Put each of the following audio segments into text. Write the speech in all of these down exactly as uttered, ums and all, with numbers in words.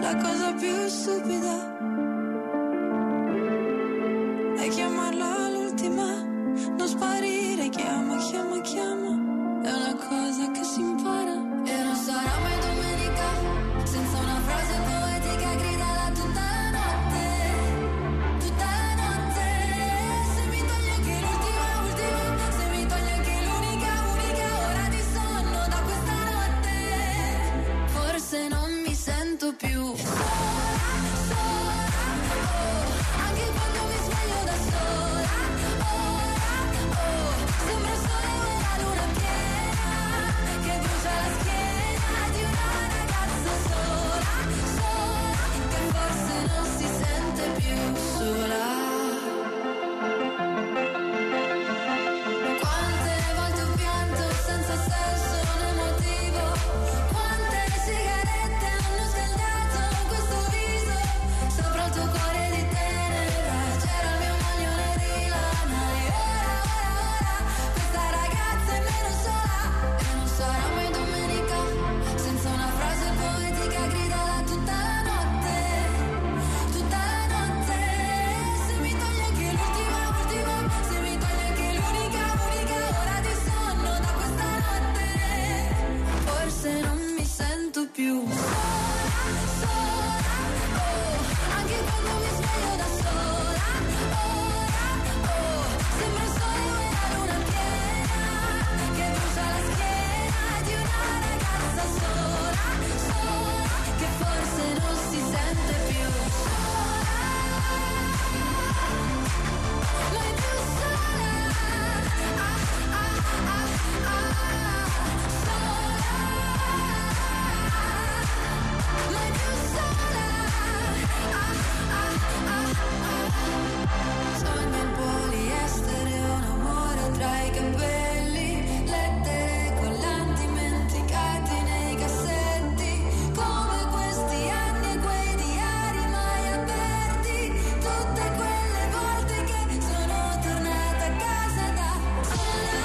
La cosa più stupida è chiamarla l'ultima, non sparire, chiama, chiama, chiama. È una cosa che si impara. E non sarà mai domenica senza una frase poetica gridala tutta la notte, tutta la notte. Se mi togli anche l'ultima, ultima, se mi togli anche l'unica, unica ora di sonno da questa notte, forse non mi sento più sola, sola, oh, anche quando mi sveglio da sola, ora, oh, sembra il sole o la luna piena che brucia la schiena di una ragazza sola, sola, che forse non si sente più sola. Quante volte ho pianto senza senso né motivo, quante sigarette hanno scaldato questo viso, sopra il tuo cuore di tenera c'era il mio maglione di lana, e ora, ora, ora questa ragazza è meno sola. E non sarà mai domenica senza una frase poetica gridala tutta la notte, tutta la notte. Se mi togli anche l'ultima, ultima, se mi togli anche l'unica, unica ora di sonno da questa notte, forse non mi sento più sola, sola, oh, anche quando mi sveglio da sola, ora, oh, sembra il sole o la luna piena che brucia la schiena di una ragazza sola, sola, che forse non si sente più sola, mai più sola, ah, ah, ah, ah, sola, mai più sola, ah, ah, ah, ah. Sogno in poliestere, un amore tra i capelli, lettere collanti dimenticati nei cassetti, come questi anni e quei diari mai aperti, tutte quelle volte che sono tornata a casa da sola,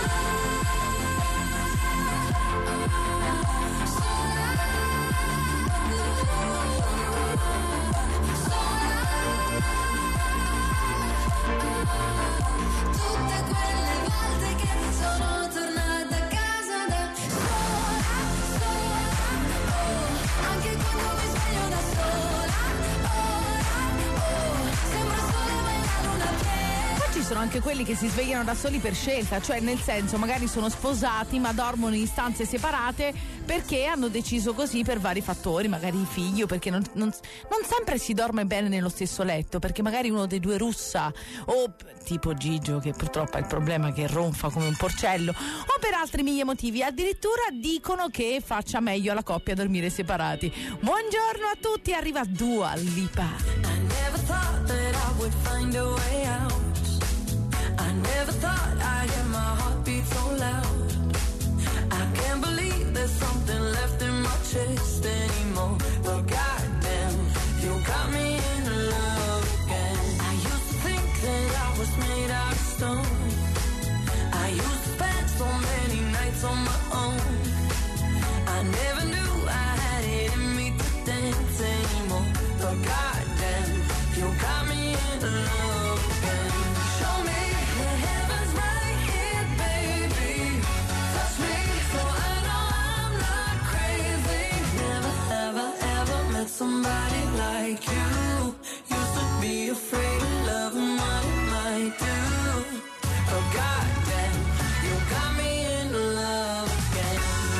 tutte quelle volte che sono tornata a casa da sola, sola, oh, anche quando mi sveglio da sola, ora, oh, sembra il sole ma è la luna piena. Poi ci sono anche quelli che si svegliano da soli per scelta, cioè nel senso magari sono sposati ma dormono in stanze separate perché hanno deciso così per vari fattori, magari i figli, o perché non, non, non sempre si dorme bene nello stesso letto, perché magari uno dei due russa, o tipo Gigio che purtroppo ha il problema che ronfa come un porcello, o per altri mille motivi. Addirittura dicono che faccia meglio alla coppia dormire separati. Buongiorno a tutti, arriva Dua Lipa. I never thought that I would find a way out. I never thought I'd hear my heartbeat so loud. I can't believe there's something left in my chest anymore. But goddamn, you got me in love again. I used to think that I was made out of stone. I used to spend so many nights on my own. I never knew I had it in me to dance anymore. But goddamn, you got me in love again. Show me that heaven's right here, baby. Touch me so I know I'm not crazy. Never, ever, ever met somebody like you. Used to be afraid of love and what it might do. But goddamn, you got me in love again.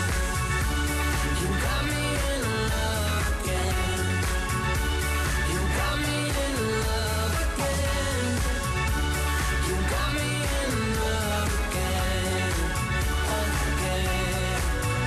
You got me in love again. You got me in love again. You got me in love again, again.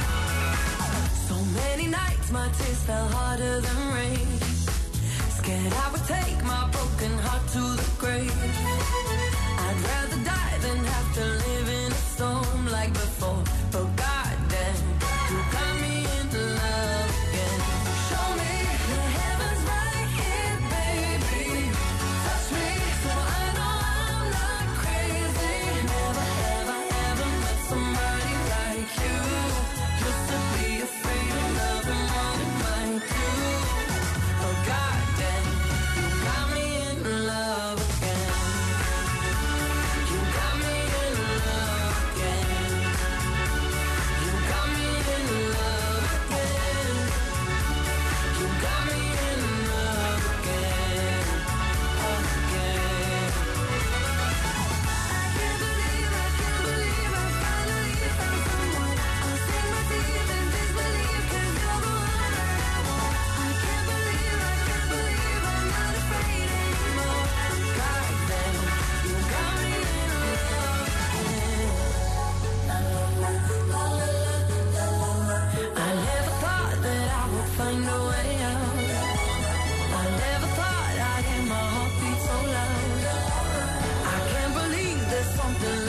So many nights my tears fell harder than rain. Scared I would take my broken heart to the grave. I'd rather die than have to live in a storm like before. But goddamn, you got me in love again. Show me that heaven's right here, baby. Touch me so I know I'm not crazy. Never, ever, ever met somebody like you. Used to be afraid of love and what it might do. But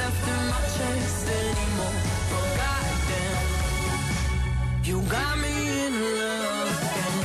left in my chest anymore. But goddamn, you got me in love again.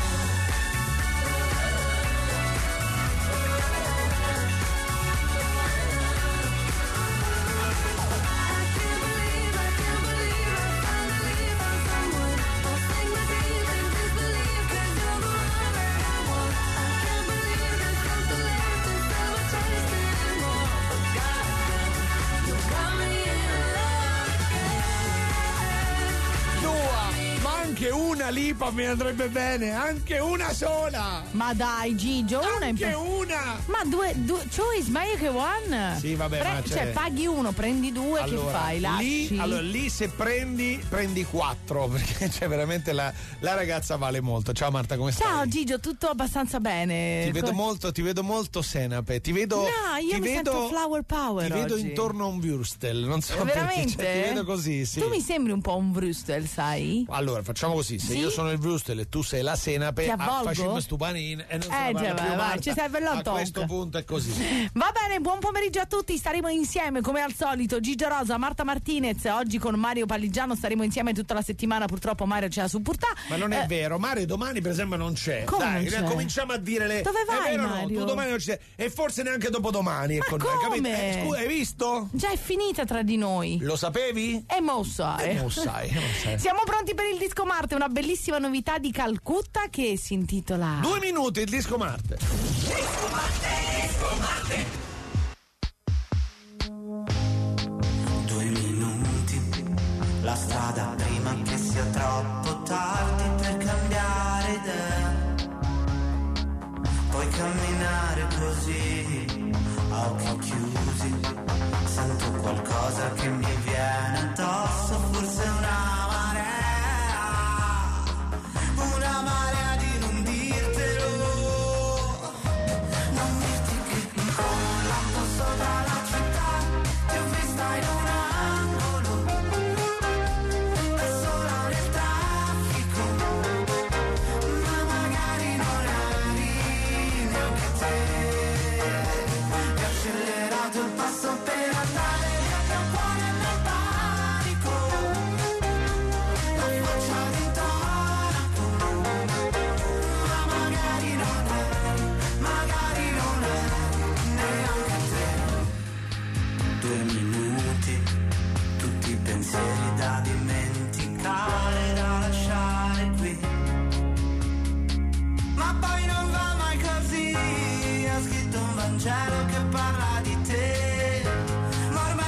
Anche una lipa mi andrebbe bene, anche una sola. Ma dai Gigio, una in Anche pre- una. Ma due, due choice, ma io che one? Sì, vabbè, Pre- ma c'è- cioè paghi uno, prendi due, Allora, che fai? Lasci? lì, allora, lì se prendi, prendi quattro, perché c'è veramente la, la ragazza vale molto. Ciao Marta, come stai? Ciao Gigio, tutto abbastanza bene. Ti vedo Co- molto, ti vedo molto senape. Ti vedo. No, io ti mi vedo, sento flower power Ti vedo oggi. intorno a un Würstel, non so Veramente? perché. Cioè, ti vedo così, sì. Tu mi sembri un po' un Brustel, sai? Allora, facciamo così: se Sì? io sono il Würstel e tu sei la senape, Ti avvolgo? facciamo stu panin e non se ne Eh, parla già, più, vai, vai, Marta. ci serve A l'hot dog. questo punto è così. Va bene, buon pomeriggio a tutti, staremo insieme come al solito, Gigio Rosa, Marta Martinez, oggi con Mario Palligiano staremo insieme tutta la settimana, purtroppo Mario c'è la Supurtà. Ma non è Eh, vero, Mario domani per esempio non c'è. Come Dai, non c'è? cominciamo a dire le. Dove vai, è vero o no? Mario? Tu domani non ci sei. E forse neanche dopodomani. Ma è con noi, come? capito? Eh, scusa, hai visto? Già è finita tra di noi. Lo sapevi? E mo sai. Eh, non sai, non sai. Siamo pronti per il disco Marte, una bellissima novità di Calcutta che si intitola Due minuti il disco Marte. Disco Marte, Disco Marte. Due minuti, la strada prima che sia troppo tardi per cambiare idea. Puoi camminare così, a occhi chiusi. Sento qualcosa che mi viene addosso, forse una marea. Una marea di non dirtelo. Non dirti che con un lampo sopra la città ti ho vista in un angolo, da sola nel traffico, ma magari non eri neanche te. Ho accelerato il passo per andare via che un cuore nel panico, la faccia di tonaco, ma magari non eri, magari non eri neanche te. Due minuti, tutti i pensieri da dimenticare, da lasciare qui. Ma poi non va mai così, ho scritto un Vangelo che parla di te, ma ormai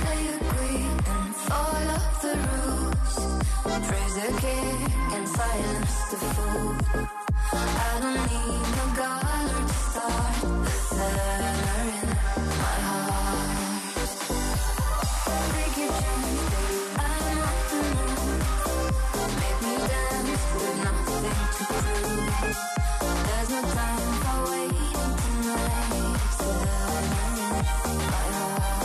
I agree and follow the rules. Praise the king and silence the fool. I don't need no dollar to start the fire in my heart. Make you choose, I'm not the moon. Make me dance with nothing to prove. There's no time for waiting tonight. It's the fire in my heart.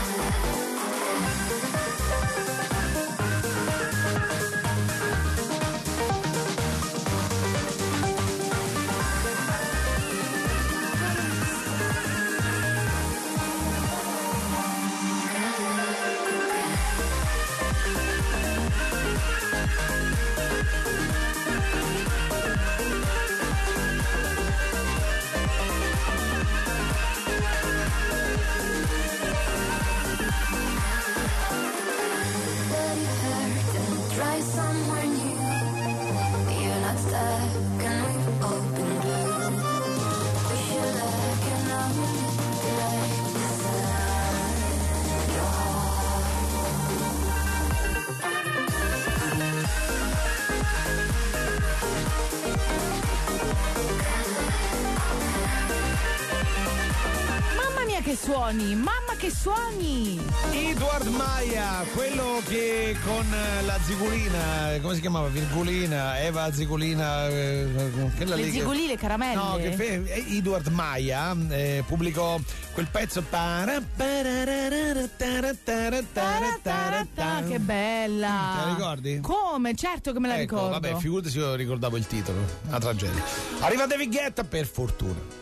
Che suoni, mamma che suoni! Edward Maia, quello che con la Zigulina, come si chiamava? Virgulina, Eva Zigulina, eh, che la Le lì che- Ziguli, le caramelle? No, che fe- Edward Maia eh, pubblicò quel pezzo para- pararara- tara- tara- tara- tara- tara. Che bella! Te la ricordi? Come? Certo che me la Ecco, ricordo. vabbè, figurati se io ricordavo il titolo, una tragedia. Arriva David Guetta, per fortuna.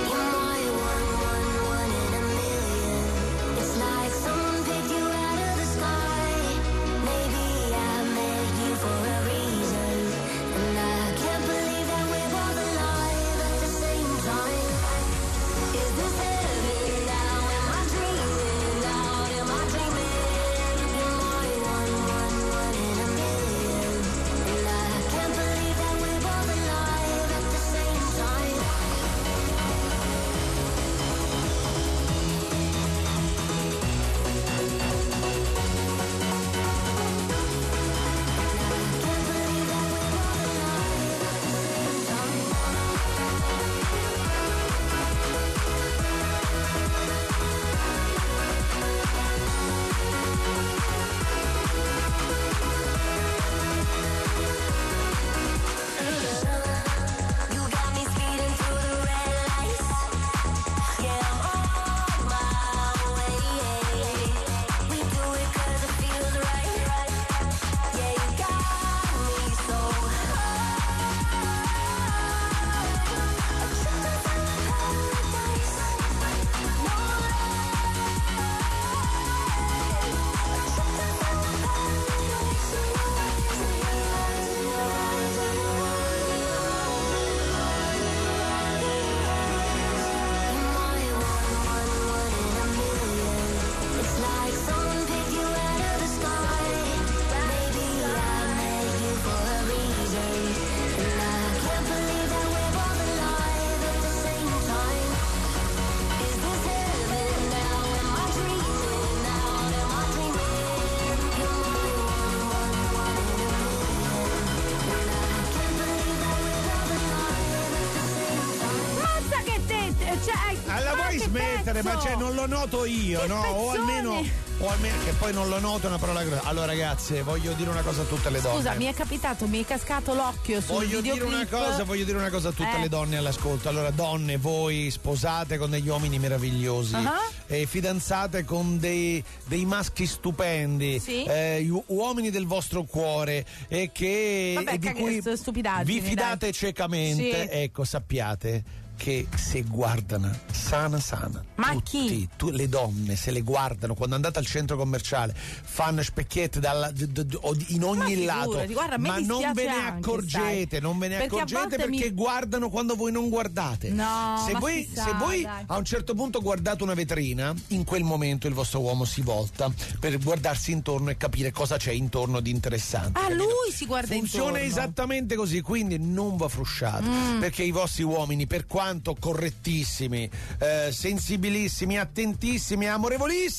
Smettere, ma cioè non lo noto io, che no? O pezzone. almeno, o almeno che poi non lo noto è una parola grossa. Allora, ragazze, voglio dire una cosa a tutte le donne. Scusa, mi è capitato, mi è cascato l'occhio sul Voglio dire videoclip. una cosa, voglio dire una cosa a tutte Eh. le donne all'ascolto. Allora, donne, voi sposate con degli uomini meravigliosi, Uh-huh. e fidanzate con dei, dei maschi stupendi, Sì. eh, u- uomini del vostro cuore, e che Vabbè, e di caghe, cui sto- stupidaggini, vi fidate dai. ciecamente. Sì. Ecco, sappiate che se guardano sana sana, Ma tutti, chi? tu- le donne se le guardano quando andate al centro commerciale, fanno specchiette dalla, d- d- d- in ogni Ma lato, figurati, guarda, a me ma non dispiace ve ne anche, accorgete, sai. non ve ne Perché a accorgete volte perché mi- guardano quando voi non guardate. No, se ma voi, si sa, se voi dai. a un certo punto guardate una vetrina, in quel momento il vostro uomo si volta per guardarsi intorno e capire cosa c'è intorno di interessante. Ah, capito? lui si guarda Funziona intorno. esattamente così, quindi non va frusciate, Mm. perché i vostri uomini, per quanto correttissimi, eh, sensibilissimi, attentissimi, amorevolissimi,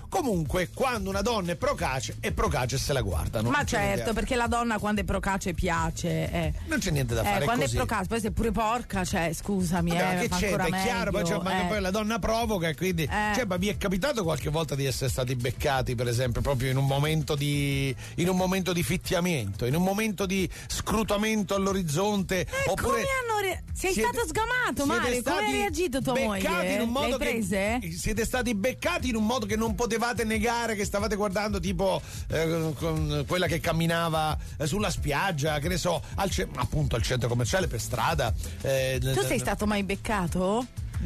Comunque, quando una donna è procace, è procace se la guardano. Ma Non c'è certo, niente- perché la donna quando è procace piace. Eh. non c'è niente da Eh, fare. quando così. è procace, poi se è pure porca, cioè, scusami, Vabbè, eh, ma che fa c'è? ancora È chiaro, poi, meglio, c'è, ma eh. poi la donna provoca, e quindi. Eh. Cioè, ma vi è capitato qualche volta di essere stati beccati, per esempio, proprio in un momento di. in un momento di fittiamento, in un momento di scrutamento all'orizzonte? Eh, oppure come hanno re- Sei siete- stato sgamato, siete Mario, come stati ha reagito tua beccati moglie? in un modo Le hai che- prese? siete stati beccati in un modo che non potevate negare, che stavate guardando tipo eh, con quella che camminava eh, sulla spiaggia, che ne so, al ce- appunto al centro commerciale, per strada. eh, Tu sei stato mai beccato?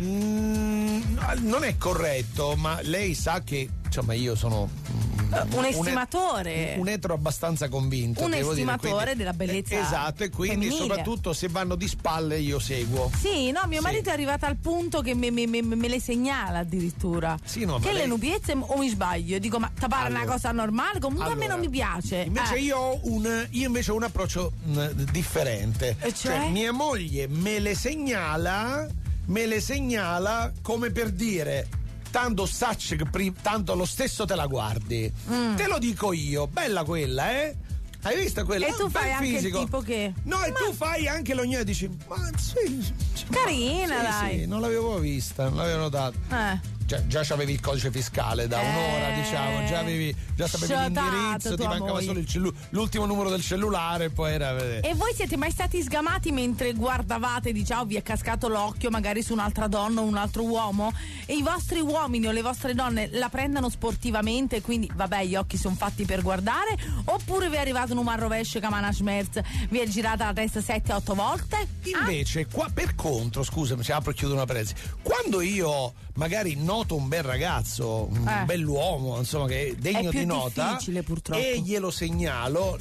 Mm, non è corretto, ma lei sa che insomma io sono mm, Un estimatore. un, un etero abbastanza convinto, Un devo dire, estimatore quindi- della bellezza eh, esatto, e quindi femminile. soprattutto se vanno di spalle io seguo. Sì, no, mio Sì. marito è arrivato al punto che me, me- me- me le segnala addirittura. Sì, no, ma che lei- le nubiezze o mi sbaglio? Dico, ma ti pare Allora. una cosa normale? Comunque a me Allora, non mi piace. Invece Eh. io ho un io invece ho un approccio mh, differente. E cioè? mia moglie me le segnala, me le segnala come per dire: tanto sacci che pri- tanto lo stesso te la guardi. Mm. Te lo dico io, bella quella, eh? Hai visto quella? E tu Un bel fai anche il fisico. tipo che- No, e tu fai anche l'ognuno e dici: ma sì, sì, Carina, sì, dai. sì, non l'avevo vista, non l'avevo notato. Eh. Già, già c'avevi il codice fiscale da Eh. un'ora, diciamo, già avevi già sapevi Sciatato l'indirizzo, ti tua mancava moglie. solo il cellu- l'ultimo numero del cellulare, poi era. E voi siete mai stati sgamati mentre guardavate, diciamo, vi è cascato l'occhio magari su un'altra donna o un altro uomo e i vostri uomini o le vostre donne la prendano sportivamente, quindi vabbè, gli occhi sono fatti per guardare, oppure vi è arrivato un marrovescio che Mana Schmerz vi è girata la testa sette otto volte? Invece, qua per contro, scusami, se apro e chiudo una parentesi, quando io magari noto un bel ragazzo, un Eh. bell'uomo, insomma, che è degno È più di nota, difficile, purtroppo. e glielo segnalo,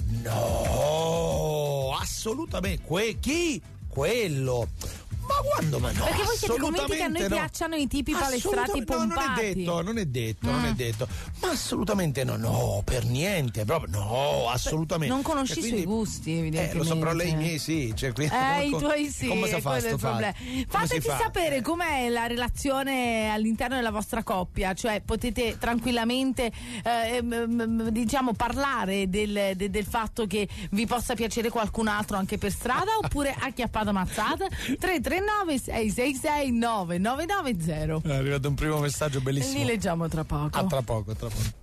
no, assolutamente, que- chi? Quello. Ma quando? Ma no, Perché voi siete convinti che a noi assolutamente no. piacciono i tipi palestrati Assolutamente- no, non è pompati. detto, non è detto, non Mm. è detto. Ma assolutamente no, no, per niente, proprio no, assolutamente. Non conosci E i suoi gusti, evidentemente. Eh, lo so, però lei i miei sì, cioè, quindi, Eh, i come- tuoi sì, come si è fa quello sto il problema. fatto? Come Fateci si fa? sapere com'è la relazione all'interno della vostra coppia, cioè potete tranquillamente eh, ehm, diciamo parlare del, de- del fatto che vi possa piacere qualcun altro anche per strada oppure acchiappata mazzata. Tre tre nove sei sei sei nove nove nove zero. È arrivato un primo messaggio bellissimo. Li leggiamo tra poco. A tra poco, tra poco.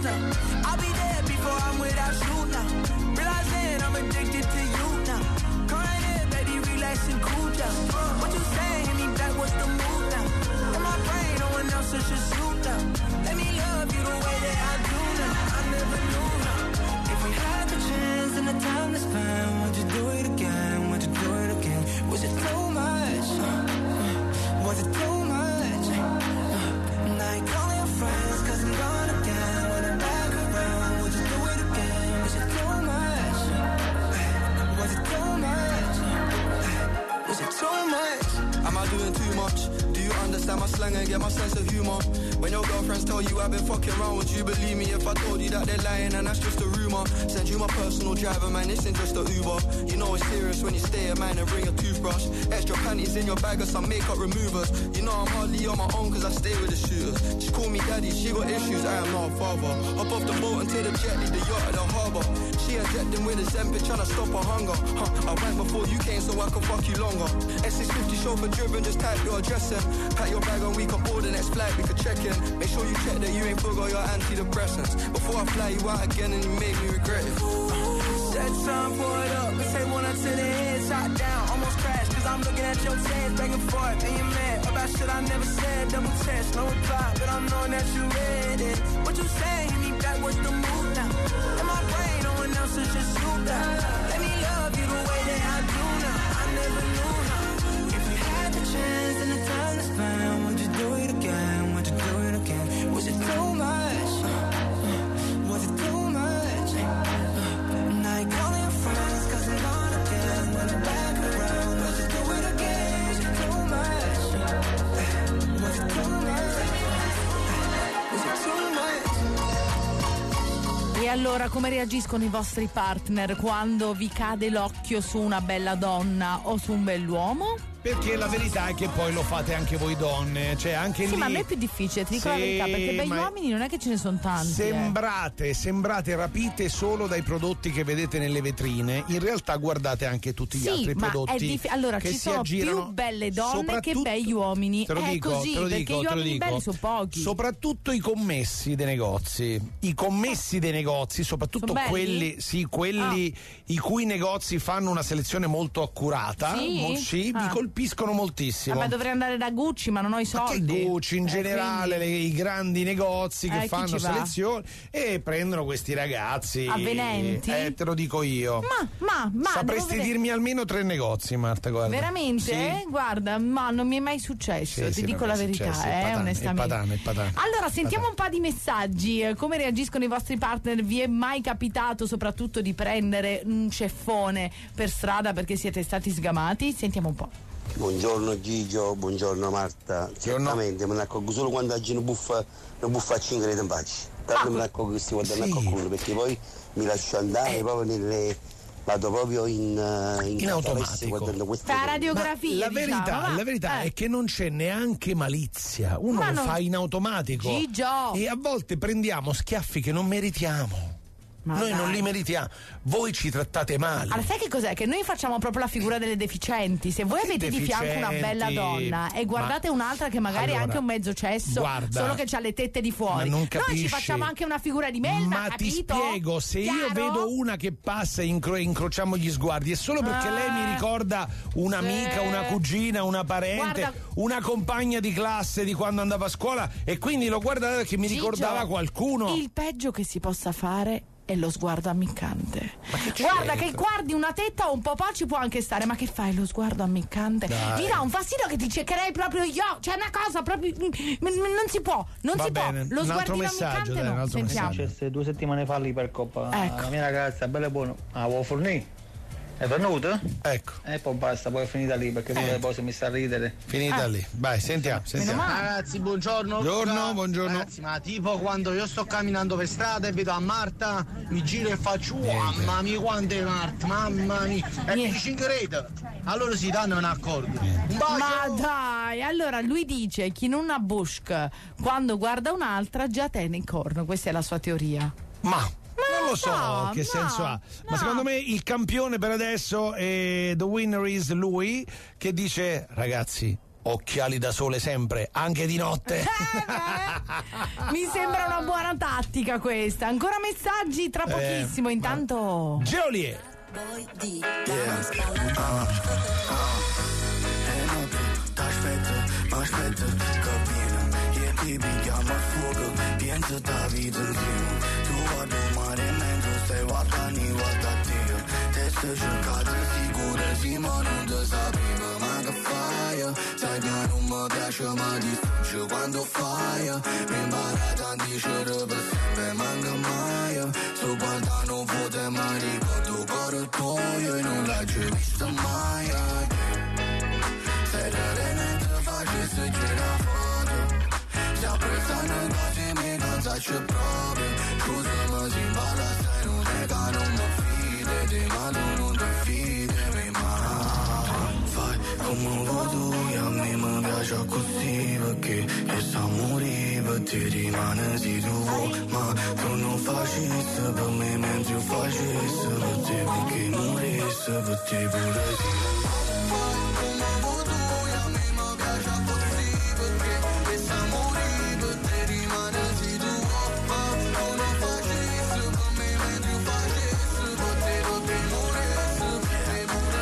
now. I'll be there before I'm without you now. Realizing I'm addicted to you now. Come right here, baby, relax and cool down. What you saying? Hit me back, what's the move now? In my brain, no one else is just you now. Let me love you the way that I do now. I never knew now. If we had the chance and the time to spend, would you do it again? Would you do it again? Was it too much? Was it too much? Now you call your friends cause I'm gone again. When I'm back around, would you do it again? Was it too much? Was it too much? Was it too much? Am I doing too much? Do you understand my slang and get my sense of humor? When your girlfriends tell you I've been fucking around, would you believe me if I told you that they're lying and that's just a rumor? Send you my personal driver, man, this ain't just a Uber. You know it's serious when you stay at mine and bring a toothbrush. Extra panties in your bag or some makeup removers. You know I'm hardly on my own cause I stay with the shooters. She call me daddy, she got issues, I am not a father. Hop off the boat and take the jet, leave the yacht at the harbour. She injecting with a Zempic trying to stop her hunger. Huh, I went before you came so I can fuck you longer. S six fifty chauffeur driven, just type your address in. Pack your bag and we can board the next flight, we could check in. Make sure you check that you ain't forgot your antidepressants before I fly you out again and you make me regret it. Set some, pour it up, and say one up to the head, shot down, almost crashed, cause I'm looking at your chest, back and forth, and you're mad about shit I never said, double test, no reply, but I'm knowing that you read it. What you saying, hit me back, what's the move now? In my brain, no one else is just you now. Let me love you the way that I do now, I never knew now. If we had the chance and the time to spend, would you do it again, would you do it again? Was it too much? Was it too much? Now you calling your friends cause I'm gone again. When I'm back around, would you do it again? Was it too much? Was it too much? Was it too much? E allora come reagiscono i vostri partner quando vi cade l'occhio su una bella donna o su un bell'uomo? Perché la verità è che poi lo fate anche voi donne, cioè anche sì, lì. ma a me è più difficile, ti dico sì, la verità, perché bei ma uomini non è che ce ne sono tanti. Sembrate, eh. sembrate rapite solo dai prodotti che vedete nelle vetrine. In realtà guardate anche tutti gli sì, altri ma prodotti. È dif- allora che ci si sono aggirano, più belle donne che begli uomini. Te lo è dico, così, te lo perché dico, gli te lo uomini dico. belli sono pochi. Soprattutto i commessi dei negozi. I commessi dei negozi, soprattutto Sono quelli, sì, quelli ah. i cui negozi fanno una selezione molto accurata, sì, mo- sì ah. mi colpiscono moltissimo. Vabbè, dovrei andare da Gucci, ma non ho i soldi. Ma che Gucci in eh, generale, quindi... le, i grandi negozi che eh, fanno selezioni e prendono questi ragazzi avvenenti. Eh, te lo dico io. Ma, ma, ma sapresti dirmi almeno tre negozi, Marta, guarda. Veramente? Sì. Eh? Guarda, ma non mi è mai successo, sì, ti sì, dico la verità, successo, eh, patane, onestamente. È patane, è patane. Allora, sentiamo patane. un po' di messaggi. Come reagiscono i vostri partner? Vi è mai capitato soprattutto di prendere un ceffone per strada perché siete stati sgamati? Sentiamo un po'. Buongiorno Gigio, buongiorno Marta. Certamente me ne accorgo solo quando oggi non buffa, non buffa a cinque in pace. Tanto me ne accorgo che si guardano sì. a qualcuno perché poi mi lascio andare eh. proprio nelle. Vado proprio in, in, in automatico. Fa radiografia. La verità, diciamo, la verità eh. è che non c'è neanche malizia. Uno ma lo non... fa in automatico. Gigio. E a volte prendiamo schiaffi che non meritiamo. Ma noi dai. non li meritiamo, voi ci trattate male. Allora, sai che cos'è? Che noi facciamo proprio la figura delle deficienti. Se voi che avete di fianco una bella donna e guardate ma... un'altra che magari allora, ha anche un mezzo cesso, guarda, solo che ha le tette di fuori, ma non noi ci facciamo anche una figura di melma. Ma capito? ti spiego, se Chiaro? io vedo una che passa e incro- incrociamo gli sguardi, è solo perché ah, lei mi ricorda un'amica, sì. una cugina, una parente, Guarda, una compagna di classe di quando andavo a scuola, e quindi lo guardavo perché mi Gigio, ricordava qualcuno. Il peggio che si possa fare è lo sguardo ammiccante. Che guarda che guardi una tetta o un po' ci può anche stare, ma che fai lo sguardo ammiccante? Dai. Mi dà un fastidio che ti cercherei proprio io, c'è una cosa proprio non si può, non Va si bene. può. Lo Un altro sguardino messaggio, ammiccante dai, un no. altro Sentiamo. Successe due settimane fa lì per Coppa. Ecco. La mia ragazza, bella e buona, la vuoi fornire? È venuta? Ecco. E poi basta, poi è finita lì perché Eh. poi se mi sta a ridere. Finita Eh. lì. Vai, sentiamo, sentiamo. Ragazzi, buongiorno. Buongiorno, buongiorno. Ragazzi, ma tipo quando io sto camminando per strada e vedo a Marta, mi giro e faccio oh, mamma mia quante Marta, mamma mia. E mi dici in creta. Allora si danno un accordo. Un bacio. Ma dai, allora lui dice chi non ha bushk quando guarda un'altra già tiene il corno, questa è la sua teoria. Ma non lo so no, che no, senso ha, ma no. secondo me il campione per adesso è The Winner is lui, che dice ragazzi, occhiali da sole sempre, anche di notte. Eh Mi sembra una buona tattica questa. Ancora messaggi tra pochissimo, eh, intanto Geolier. Să jucați sigură zi mă nu dă să primă mă fire sai că nu mă bea și mă distrugge quando fire mi imbarata în dișără pe sempre manga maia su quanta non pote mai ricordo coro tuo e non l'ha già vista mai sei rene te face se gira foto si apprezzano cose mi canza c'è proprio scusa si imbala sai non è che non mi fide ma tu non ti fide mai fai come voto io a me mi piace così perché e sa morire per te rimane si tu vuoi ma tu non facessi per me mentre io facessi per te perché morissi per te pure sì fai come voto io a me mi piace così perché e sa morire per te rimane si tu vuoi ma tu non facessi per me mentre io facessi per te perché morissi per te pure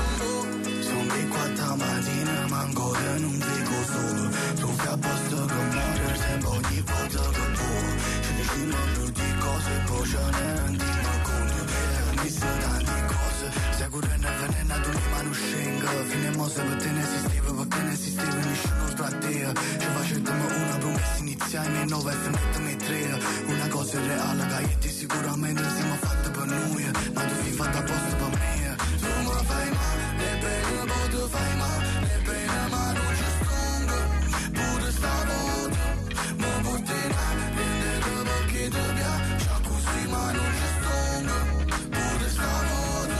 sì sono di quattro mattina ma ancora non dico solo tu fai a posto con me sempre ogni volta che può ci vicino a brutte cose poi ce ne rendiamo conto mi sa tante cose sicuro ne avvelenato di mano scenga fine mosse per te ne esisteva perché ne esisteva nessuno sbrattea ci facevamo una promessa iniziale e nove e mettermi tre una cosa è reale che sicuramente siamo fatte per noi ma tu sei fatta apposta per me tu mi fai male le pene poi tu fai male le pene ma non ci stongo pure stavolta ma porterai prendete perché ti piace così ma non ci stongo pure stavolta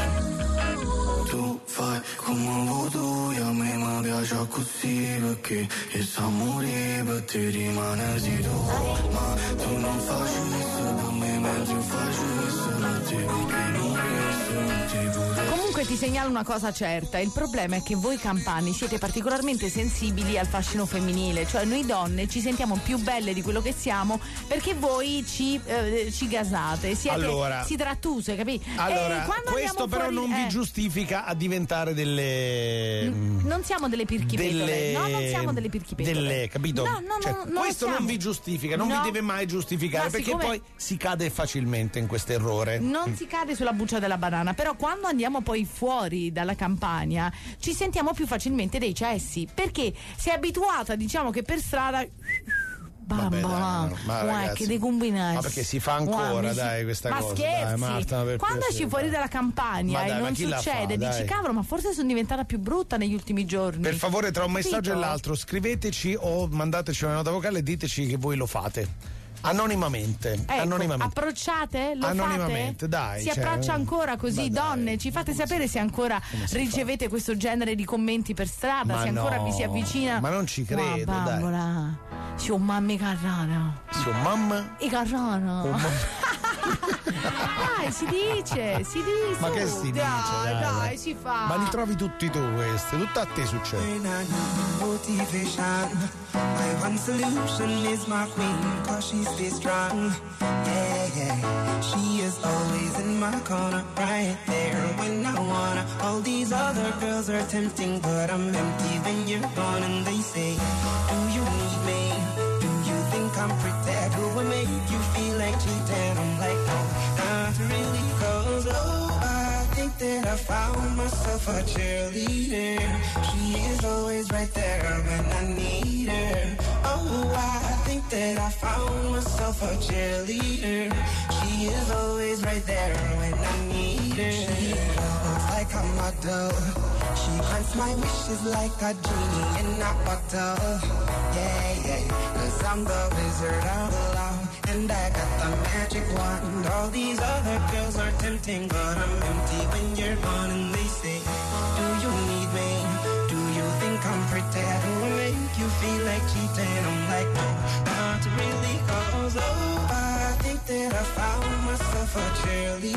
tu fai come voto io a me mi piace così perché e sa morire per te rimane si tu ma tu non facessi per me mentre facessi per te perché non resti per te pure. Comunque ti segnalo una cosa certa, il problema è che voi campani siete particolarmente sensibili al fascino femminile, cioè noi donne ci sentiamo più belle di quello che siamo perché voi ci, eh, ci gasate, siete allora, sidrattuse, capì? Allora, questo però fuori, non eh, vi giustifica a diventare delle... N- non siamo delle pirchipetole, delle, no, non siamo delle pirchipetole. Delle, capito? No, no, cioè, no, non questo siamo. non vi giustifica, non No. vi deve mai giustificare, Ma perché siccome- poi si cade facilmente in questo errore. Non si cade sulla buccia della banana, però quando andiamo poi fuori dalla campagna ci sentiamo più facilmente dei cessi, perché sei abituata, diciamo che per strada Vabbè, dai, bambola, no, ma uè, ragazzi, che dei combinassi. ma perché si fa ancora, Uè, mi si- dai, questa ma cosa, scherzi, dai, Marta, per quando piacere, esci fuori dai. dalla campagna Ma e dai, ma non chi la succede, fa, dici dai? cavolo, ma forse sono diventata più brutta negli ultimi giorni. Per favore, tra un messaggio Capito? e l'altro, scriveteci o mandateci una nota vocale e diteci che voi lo fate. Anonimamente, Ecco, anonimamente. approcciate? Lo Anonimamente, fate? dai, Si cioè, approccia ancora ma così, dai, donne? Ci fate sapere se ancora si ricevete questo genere di commenti per strada, Ma se ancora no, vi si avvicina. ma non ci credo, Ma dai. bambola, sì, un mamma Carrara. Sua mamma? I Carrara. Oh, ma- Dai, si dice, si dice. Ma che si dice? Dai, Dai, dai, si fa. Ma li trovi tutti tu questi, tutto a te succede. When I need motivation, my one solution is my queen, cause she stays strong. Yeah, yeah. She is always in my corner, right there when I wanna. All these other girls are tempting, but I'm empty when you're gone. And they say, do you need me? Do you think I'm pretty? Do I make you feel like cheating? I'm like, no, not really, cause oh, I think that I found myself a cheerleader. She is always right there when I need her. Oh, I think that I found myself a cheerleader. She is always right there when I need her. She looks like a model. She grants my wishes like a genie in a bottle. Yeah, yeah, cause I'm the wizard of love, and I got the magic wand. All these other girls are tempting, but I'm empty when you're gone. And they say, do you need me? Do you think I'm pretty? Do I make you feel like cheating? I'm like, no, not really, cause oh, I think that I found myself a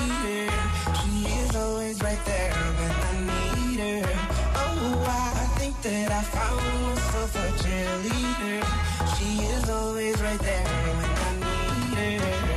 cheerleader. She is always right there when I need her. Oh, I think that I found myself a cheerleader. She is always right there when I need her.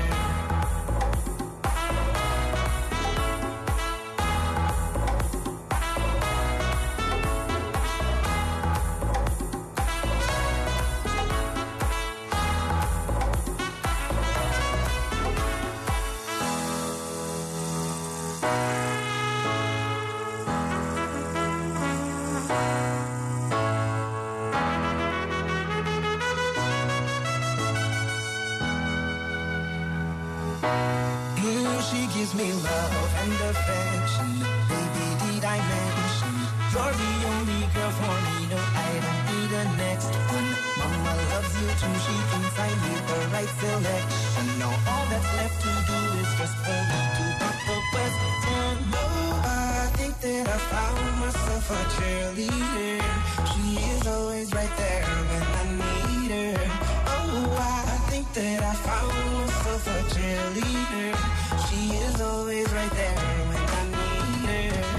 Gives me love and affection. Baby, did I mention you're the only girl for me? No, I don't need the next one. Mama loves you too. She thinks I made the right selection. Now all that's left to do is just for me to pop the question. No, I think that I found myself a cheerleader. She is always right there when I need her. Oh, I think that I found myself a cheerleader. She is always right there when I need her.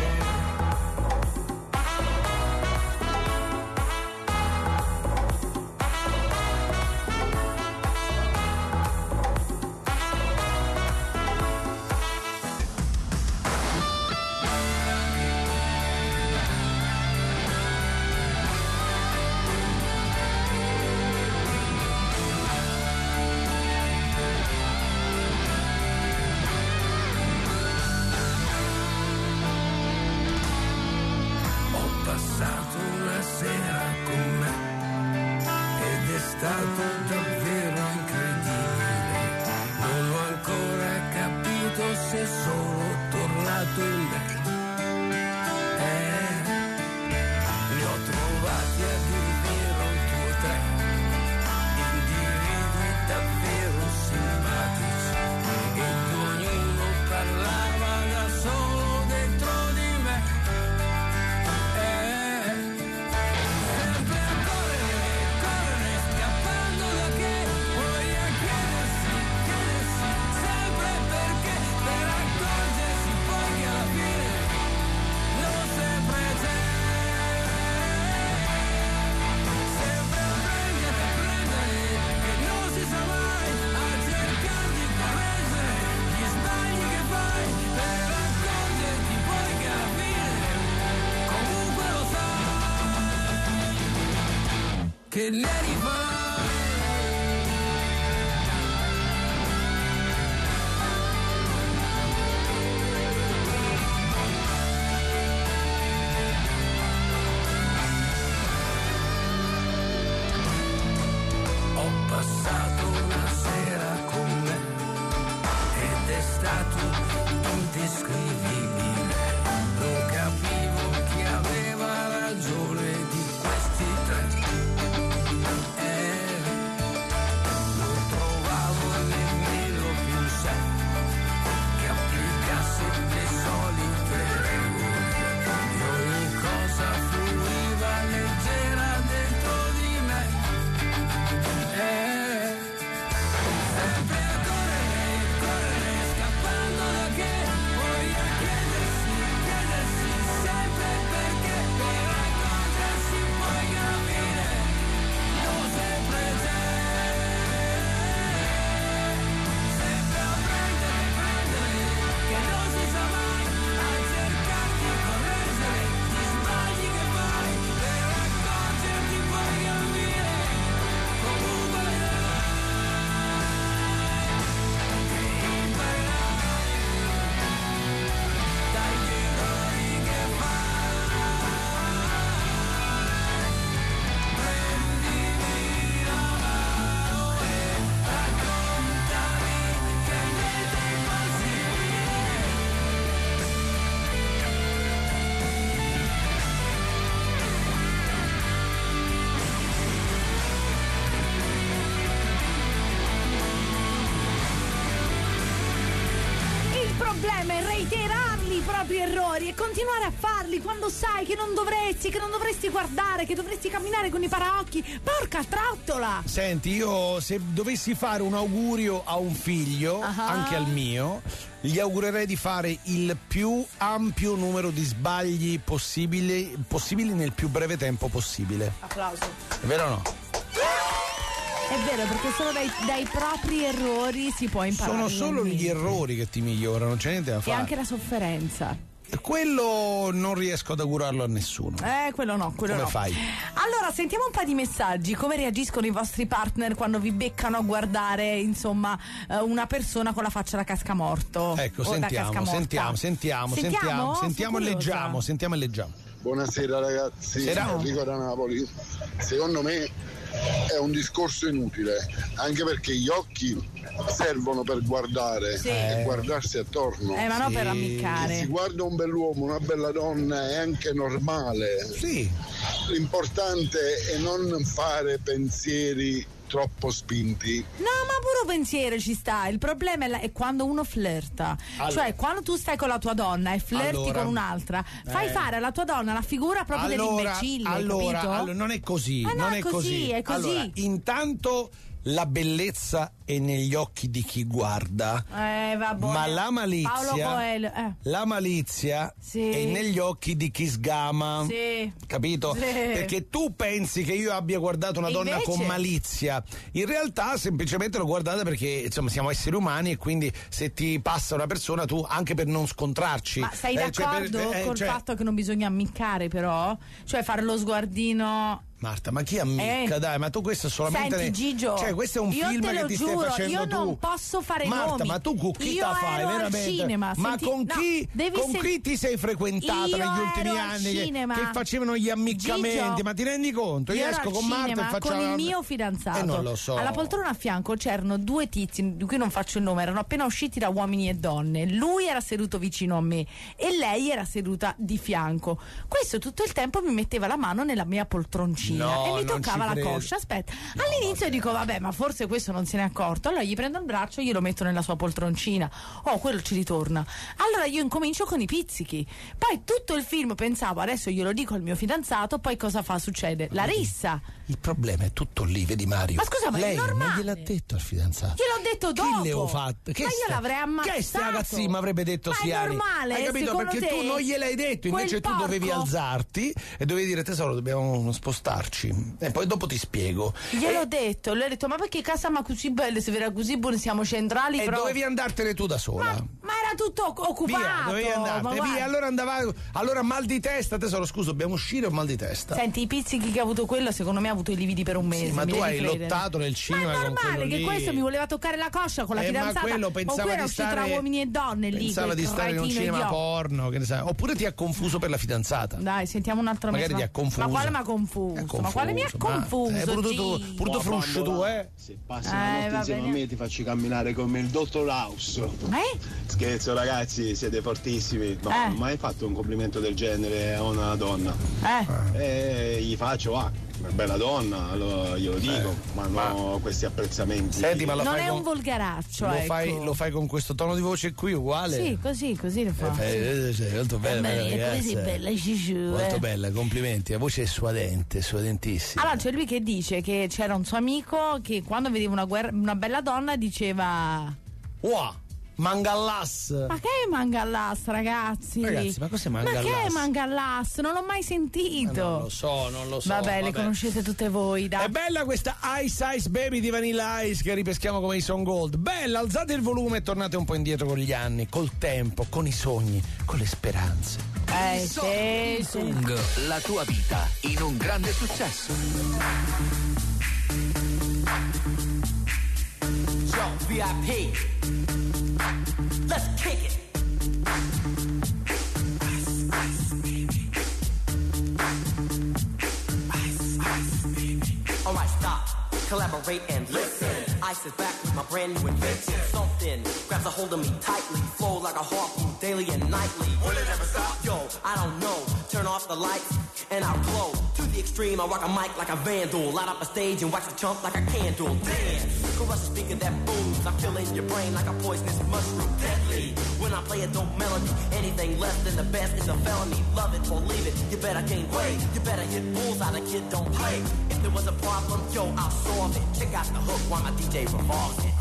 Che ne rifai? Ho passato una sera con me ed è stato indescrivibile. Non capivo chi aveva ragione di questi tre. i propri errori e continuare a farli quando sai che non dovresti, che non dovresti guardare, che dovresti camminare con i paraocchi. Porca trottola! Senti, io se dovessi fare un augurio a un figlio, uh-huh. anche al mio, gli augurerei di fare il più ampio numero di sbagli possibili, possibili nel più breve tempo possibile. Applauso. È vero o no? È vero, perché solo dai, dai propri errori si può imparare. Sono solo gli errori che ti migliorano, non c'è niente da fare. E anche la sofferenza. Quello non riesco ad augurarlo a nessuno. Eh, quello no, quello Come no. fai? Allora, sentiamo un po' di messaggi. Come reagiscono i vostri partner quando vi beccano a guardare, insomma, una persona con la faccia da cascamorto? Ecco, sentiamo, sentiamo, sentiamo, sentiamo, sentiamo e leggiamo, sentiamo e leggiamo. Buonasera ragazzi, Sera. Enrico da Napoli. Secondo me è un discorso inutile, anche perché gli occhi servono per guardare sì. e guardarsi attorno. Eh, ma non sì. per ammiccare. Se si guarda un bell'uomo, una bella donna, è anche normale. Sì. L'importante è non fare pensieri troppo spinti. No, ma pure pensiero ci sta. Il problema è, la, è quando uno flirta. Allora. Cioè, quando tu stai con la tua donna e flirti allora. con un'altra, fai eh. fare alla tua donna la figura proprio allora, dell'imbecille. Allora, capito? allora, non è così. Ma no, non è è così, così. è così. Allora, intanto la bellezza è negli occhi di chi guarda, eh, vabbè. ma la malizia, eh. la malizia sì. è negli occhi di chi sgama, sì. capito? Sì. Perché tu pensi che io abbia guardato una donna invece? con malizia, in realtà semplicemente l'ho guardata perché insomma siamo esseri umani e quindi se ti passa una persona tu anche per non scontrarci. Ma sei eh, d'accordo cioè per, eh, col cioè... fatto che non bisogna ammiccare però? Cioè fare lo sguardino. Marta, ma chi ammicca? Eh. Dai, ma tu questo solamente. Senti, Gigio, cioè, questo è un io film te che lo ti giuro, stai facendo io tu. non posso fare Marta, nomi. ma tu con chi io la fai ero veramente? al cinema, ma senti, con chi, no, con sen- chi ti sei frequentata io negli ultimi ero anni al cinema. che, che facevano gli ammiccamenti? Gigio, ma ti rendi conto? Io, io esco ero con al Marta cinema e faccio con la... il mio fidanzato. Eh, non lo so. Alla poltrona a fianco c'erano due tizi di cui non faccio il nome, erano appena usciti da Uomini e Donne. Lui era seduto vicino a me e lei era seduta di fianco. Questo tutto il tempo mi metteva la mano nella mia poltroncina No, e mi non toccava ci la credo. coscia. Aspetta, No, all'inizio vabbè. dico vabbè, ma forse questo non se ne è accorto. Allora gli prendo il braccio e glielo metto nella sua poltroncina. Oh, quello ci ritorna. Allora io incomincio con i pizzichi. Poi tutto il film pensavo adesso glielo dico al mio fidanzato, poi cosa fa? Succede la rissa. Il problema è tutto lì, vedi Mario. Ma scusa, ma lei è normale. non gliel'ha detto al fidanzato. Gliel'ho detto dopo. Che le ho fatto? Che ma io sta- l'avrei ammazzato. Che sta ragazzina mi avrebbe detto ma è Siani? normale, Hai capito? secondo Perché te, tu non gliel'hai detto, invece quel tu dovevi porco- alzarti e dovevi dire tesoro, dobbiamo spostarci. E poi dopo ti spiego. Gliel'ho e, detto, lui ha detto ma perché casa ma così belle, se era così buone siamo centrali. e però... dovevi andartene tu da sola. Ma, ma era tutto occupato. Via, dovevi andartene, ma via. guarda. Allora andava, allora mal di testa, tesoro, scusa, dobbiamo uscire o mal di testa? Senti, i pizzichi che ha avuto quello, secondo me ha avuto i lividi per un mese. Sì, ma mi tu devi hai credere. lottato nel cinema ma è con normale quello che lì. questo mi voleva toccare la coscia con la Eh, ma fidanzata. quello o pensava quello di uscito tra stare- uomini e donne lì. Pensava quel di stare in un cretino cinema idiota. porno, che ne sai. Oppure ti ha confuso per la fidanzata. Dai, sentiamo un altro Magari messaggio. ti ha confuso. Ma quale mi ha confuso? È confuso, Ma quale mi ha ma- confuso? eh, pure tu, Gigi? pure tu fruscio tu, eh? Se passi Eh, la notte va insieme bene. a me ti faccio camminare come il dottor House. Eh? Scherzo ragazzi, siete fortissimi. No, Eh. non ho mai fatto un complimento del genere a una donna. Eh? E gli faccio, ah, una bella donna, allora glielo dico, ma no questi apprezzamenti. Senti, ma lo Non fai è con, un volgaraccio, lo ecco. fai, lo fai con questo tono di voce qui uguale? Sì, così, così lo fa. Eh, eh, sei molto bella, bella Maria, come sei ragazza. bella, Gigi, Molto eh. bella, complimenti. La voce è suadente, suadentissima. Allora c'è lui che dice che c'era un suo amico che quando vedeva una, guerra, una bella donna diceva Wow, mangallas. ma che è mangallas ragazzi? Ragazzi, ma cos'è mangallas? Ma che è mangallas? Non l'ho mai sentito. Eh, non lo so, non lo so. Vabbè, le conoscete tutte voi, dai. È bella questa Ice Ice Baby di Vanilla Ice che ripeschiamo come Ison Gold. Bella, alzate il volume e tornate un po' indietro con gli anni, col tempo, con i sogni, con le speranze. Eh, sì, sì. Song, la tua vita in un grande successo. Yo, V I P. Let's kick it. Ice, ice, baby. Ice, ice, baby. Alright, stop, collaborate and listen. I sit back with my brand new invention. Something grabs a hold of me tightly, flow like a harpoon daily and nightly. Will it ever stop? Yo, I don't know. Turn off the lights and I'll glow. To the extreme, I rock a mic like a vandal. Light up a stage and wax a chump like a candle. Dance, crush a speaker that booms. I'm killing your brain like a poisonous mushroom. Deadly, when I play a dope melody. Anything less than the best is a felony. Love it or leave it, you better gain weight. You better hit bullseye, the kid don't play. If there was a problem, yo, I'll solve it. Check out the hook while my D J revolves it.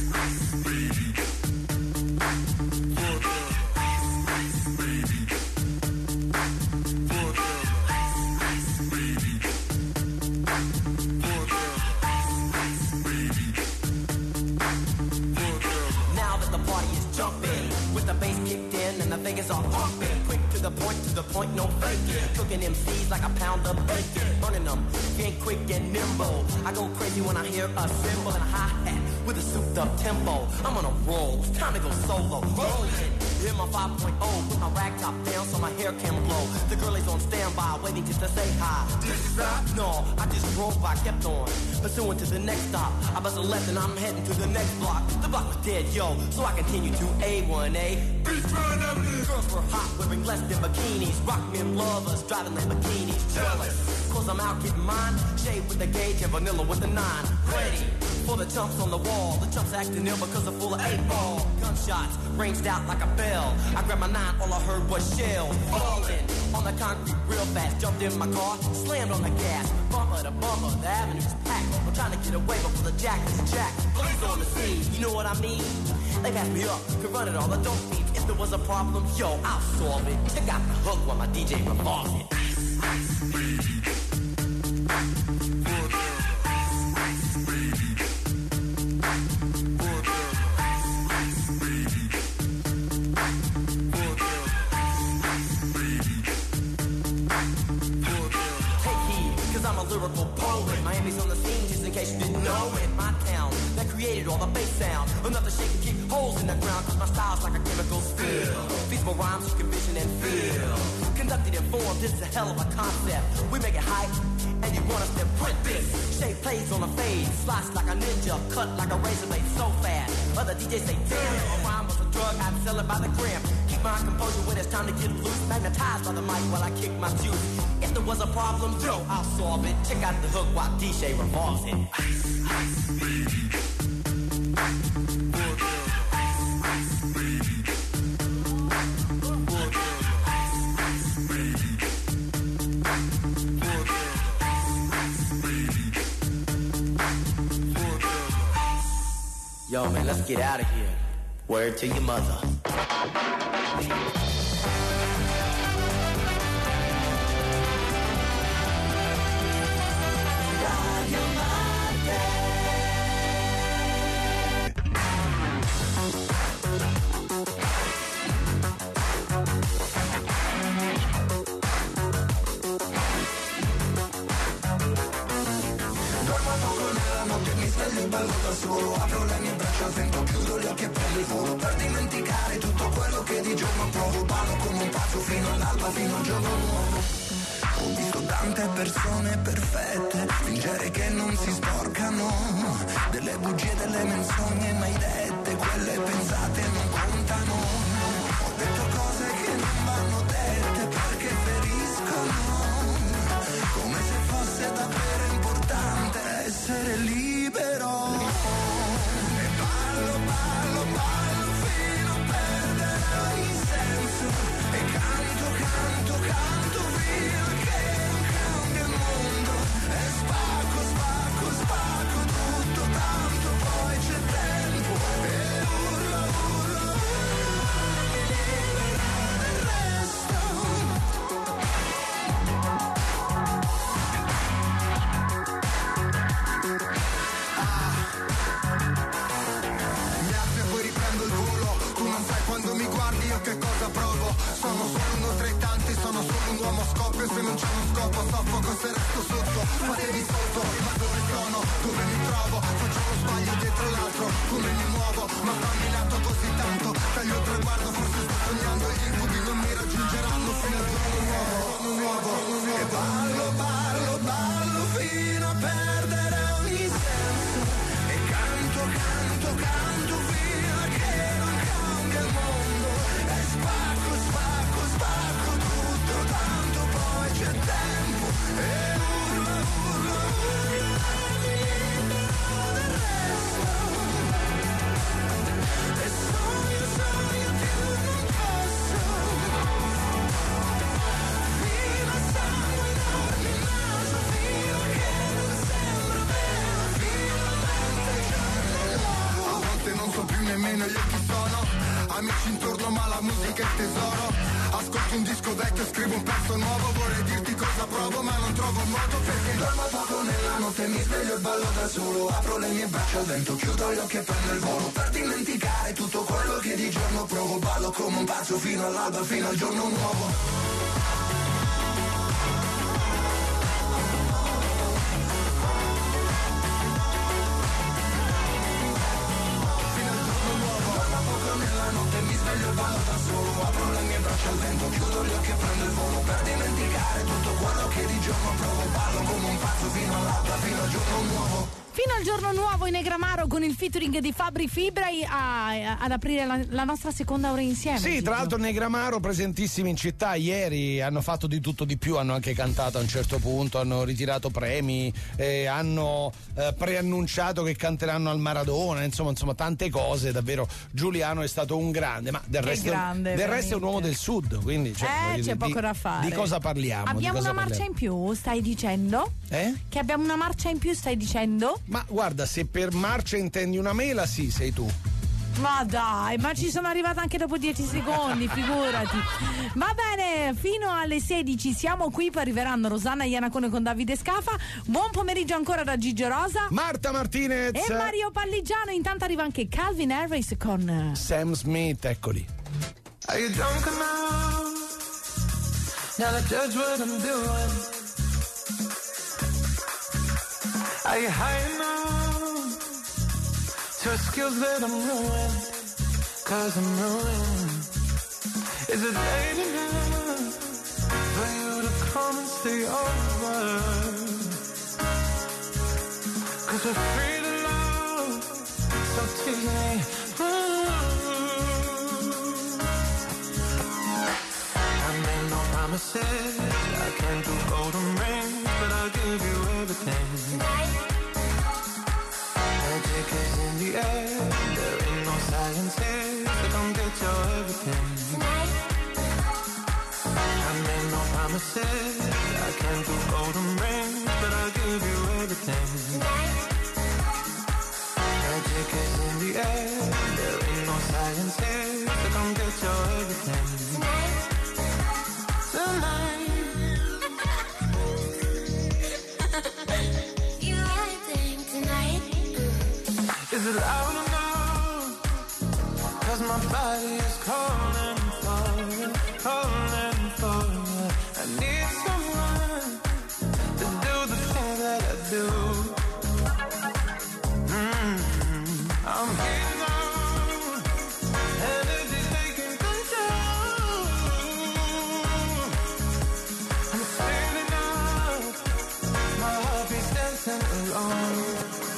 Now that the party is jumping, with the bass kicked in and the Vegas are pumping. Quick to the point, to the point, no faking. Cooking M Cs like a pound of bacon. Burning them, being quick and nimble. I go crazy when I hear a cymbal and a hi-hat with a souped up tempo. I'm on a roll, it's time to go solo. Rolling, hit my five point oh, put my rag top down so my hair can blow. The girl is on standby, waiting just to say hi. Did you stop? No, I just drove by, kept on, pursuing to the next stop. I bust a left and I'm heading to the next block. The block was dead, yo, so I continue to A one A. Girls were hot, wearing less than bikinis. Rock men lovers, driving Lamborghinis. Jealous, cause I'm out getting mine. Shade with the gauge and vanilla with the nine. Ready for the chumps on the wall. The chumps acting ill because they're full of eight ball. Gunshots ranged out like a bell. I grabbed my nine, all I heard was shells falling on the concrete real fast. Jumped in my car, slammed on the gas. Bumper to bumper, the avenue's packed. I'm trying to get away before the jack is jacked. Police on the scene, you know what I mean? They passed me up, could run it all, I don't need. If there was a problem, yo, I'll solve it. Check out the hook while my D J revolves it. Lyrical poet, Miami's on the scene just in case you didn't know it. My town that created all the bass sound. Enough to shake and kick holes in the ground, cause my style's like a chemical spill. Feasible rhymes you can vision and feel. Conducted and formed, this is a hell of a concept. We make it hype, and you want us to print this. Shape plays on a fade, slice like a ninja, cut like a razor blade so fast. Other D Js say, damn, if a rhyme was a drug, I'd sell it by the gram. Keep my composure when it's time to get loose. Magnetized by the mic while I kick my juice. If there was a problem, yo, I'll solve it. Check out the hook while D J revolves it. Yo, man, let's get out of here. Word to your mother. Solo apro le mie braccia, sento, chiudo gli occhi e prendo il volo per dimenticare tutto quello che di giorno provo. Ballo come un pazzo fino all'alba, fino al giorno nuovo. Ho visto tante persone perfette fingere che non si sporcano, delle bugie, delle menzogne mai dette, quelle pensate non contano. Ho detto cose che non vanno dette perché feriscono, come se fosse davvero importante essere libero. Ballo, ballo, ballo fino a perdere ogni senso. E canto, canto, canto fino a che non cambia il mondo. E spacco, spacco, spacco tutto tanto, poi c'è tempo. E urlo, urlo, urlo, mi libero del resto. Quando mi guardi io che cosa provo? Sono solo uno tra i tanti, sono solo un uomo scoppio. Se non c'è uno scopo soffoco, se resto sotto fatevi sotto, ma dove sono, dove mi trovo? Faccio uno sbaglio dietro l'altro, come mi muovo? Ma fammi nato così tanto, taglio il traguardo, forse sto sognando. Gli incubi non mi raggiungeranno fino al giorno nuovo, giorno nuovo, e ballo, ballo, ballo fino a perdere ogni senso. E canto, nemmeno io chi sono. Amici intorno ma la musica è il tesoro. Ascolto un disco vecchio, scrivo un pezzo nuovo. Vorrei dirti cosa provo ma non trovo modo. Perché dormo poco nella notte, mi sveglio e ballo da solo. Apro le mie braccia al vento, chiudo gli occhi e prendo il volo. Per dimenticare tutto quello che di giorno provo. Ballo come un pazzo fino all'alba, fino al giorno nuovo. Mi sveglio e ballo da solo, apro le mie braccia al vento, chiudo gli occhi e prendo il volo per dimenticare tutto quello che di giorno provo, ballo come un pazzo fino all'alba, fino al giorno nuovo. Fino al giorno nuovo in Negramaro con il featuring di Fabri Fibra a, ad aprire la, la nostra seconda ora insieme. Sì, Gigio. tra l'altro Negramaro presentissimi in città ieri, hanno fatto di tutto di più, hanno anche cantato a un certo punto, hanno ritirato premi, eh, hanno eh, preannunciato che canteranno al Maradona, insomma, insomma tante cose, davvero Giuliano è stato un grande, ma del, Che resto, grande, del resto è un uomo del sud, quindi cioè, Eh, c'è di, poco da fare. Di cosa parliamo? Abbiamo Di cosa una marcia parliamo? in più, stai dicendo? Eh? Che abbiamo una marcia in più, stai dicendo? Ma guarda, se per marcia intendi una mela, sì, sei tu. Ma dai, ma ci sono arrivata anche dopo dieci secondi, figurati. Va bene, fino alle sedici siamo qui, poi arriveranno Rosanna Iannacone con Davide Scafa. Buon pomeriggio ancora da Gigio Rosa, Marta Martinez e Mario Palligiano. Intanto arriva anche Calvin Harris con Sam Smith, eccoli. Are you drunk enough now to judge what I'm doing? Are you high enough to skills that I'm ruined? Cause I'm ruined. Is it late enough for you to come and stay over? Cause we're free to love, so tease me. I made no promises, I can't do golden rings, but I'll give you everything. Magic is in the air, there ain't no science here, so come get your everything. I made no promises, I can't do golden rings, but I'll give you everything. Magic is in the air, there ain't no science here, so come get your everything. Tonight. Is it loud enough? Cause my body is calling for you, calling for you. I need someone to do the things that I do. Mm-hmm. I'm getting on, energy taking control. I'm feeling up, my heart beats dancing alone.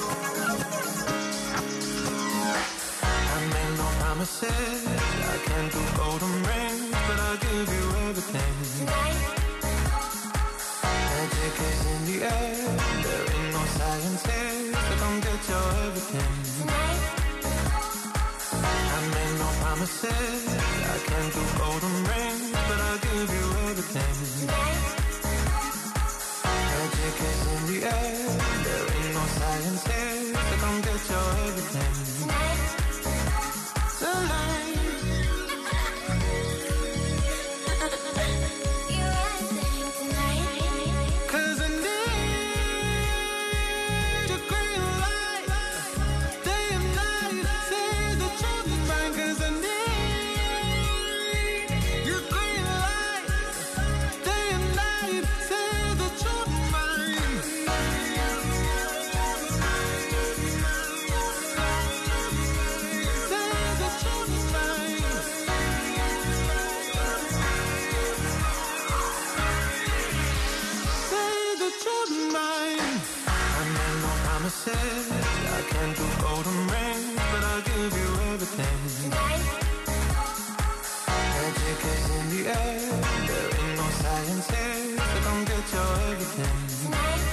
Promises, I can't do golden rings, but I'll give you everything. Magic is in the air, there ain't no science here, so come get your everything. I made no promises, I can't do golden rings, but I'll give you everything. Magic is in the air, there ain't no science here, so come get your everything. Tonight. Cause I need your green light, day and night, say the truth is mine. Cause I need your green light, day and night, say the truth is mine. Promises, I can't do golden rings, but I'll give you everything. Magic is in the air, there ain't no science here, so come get your everything.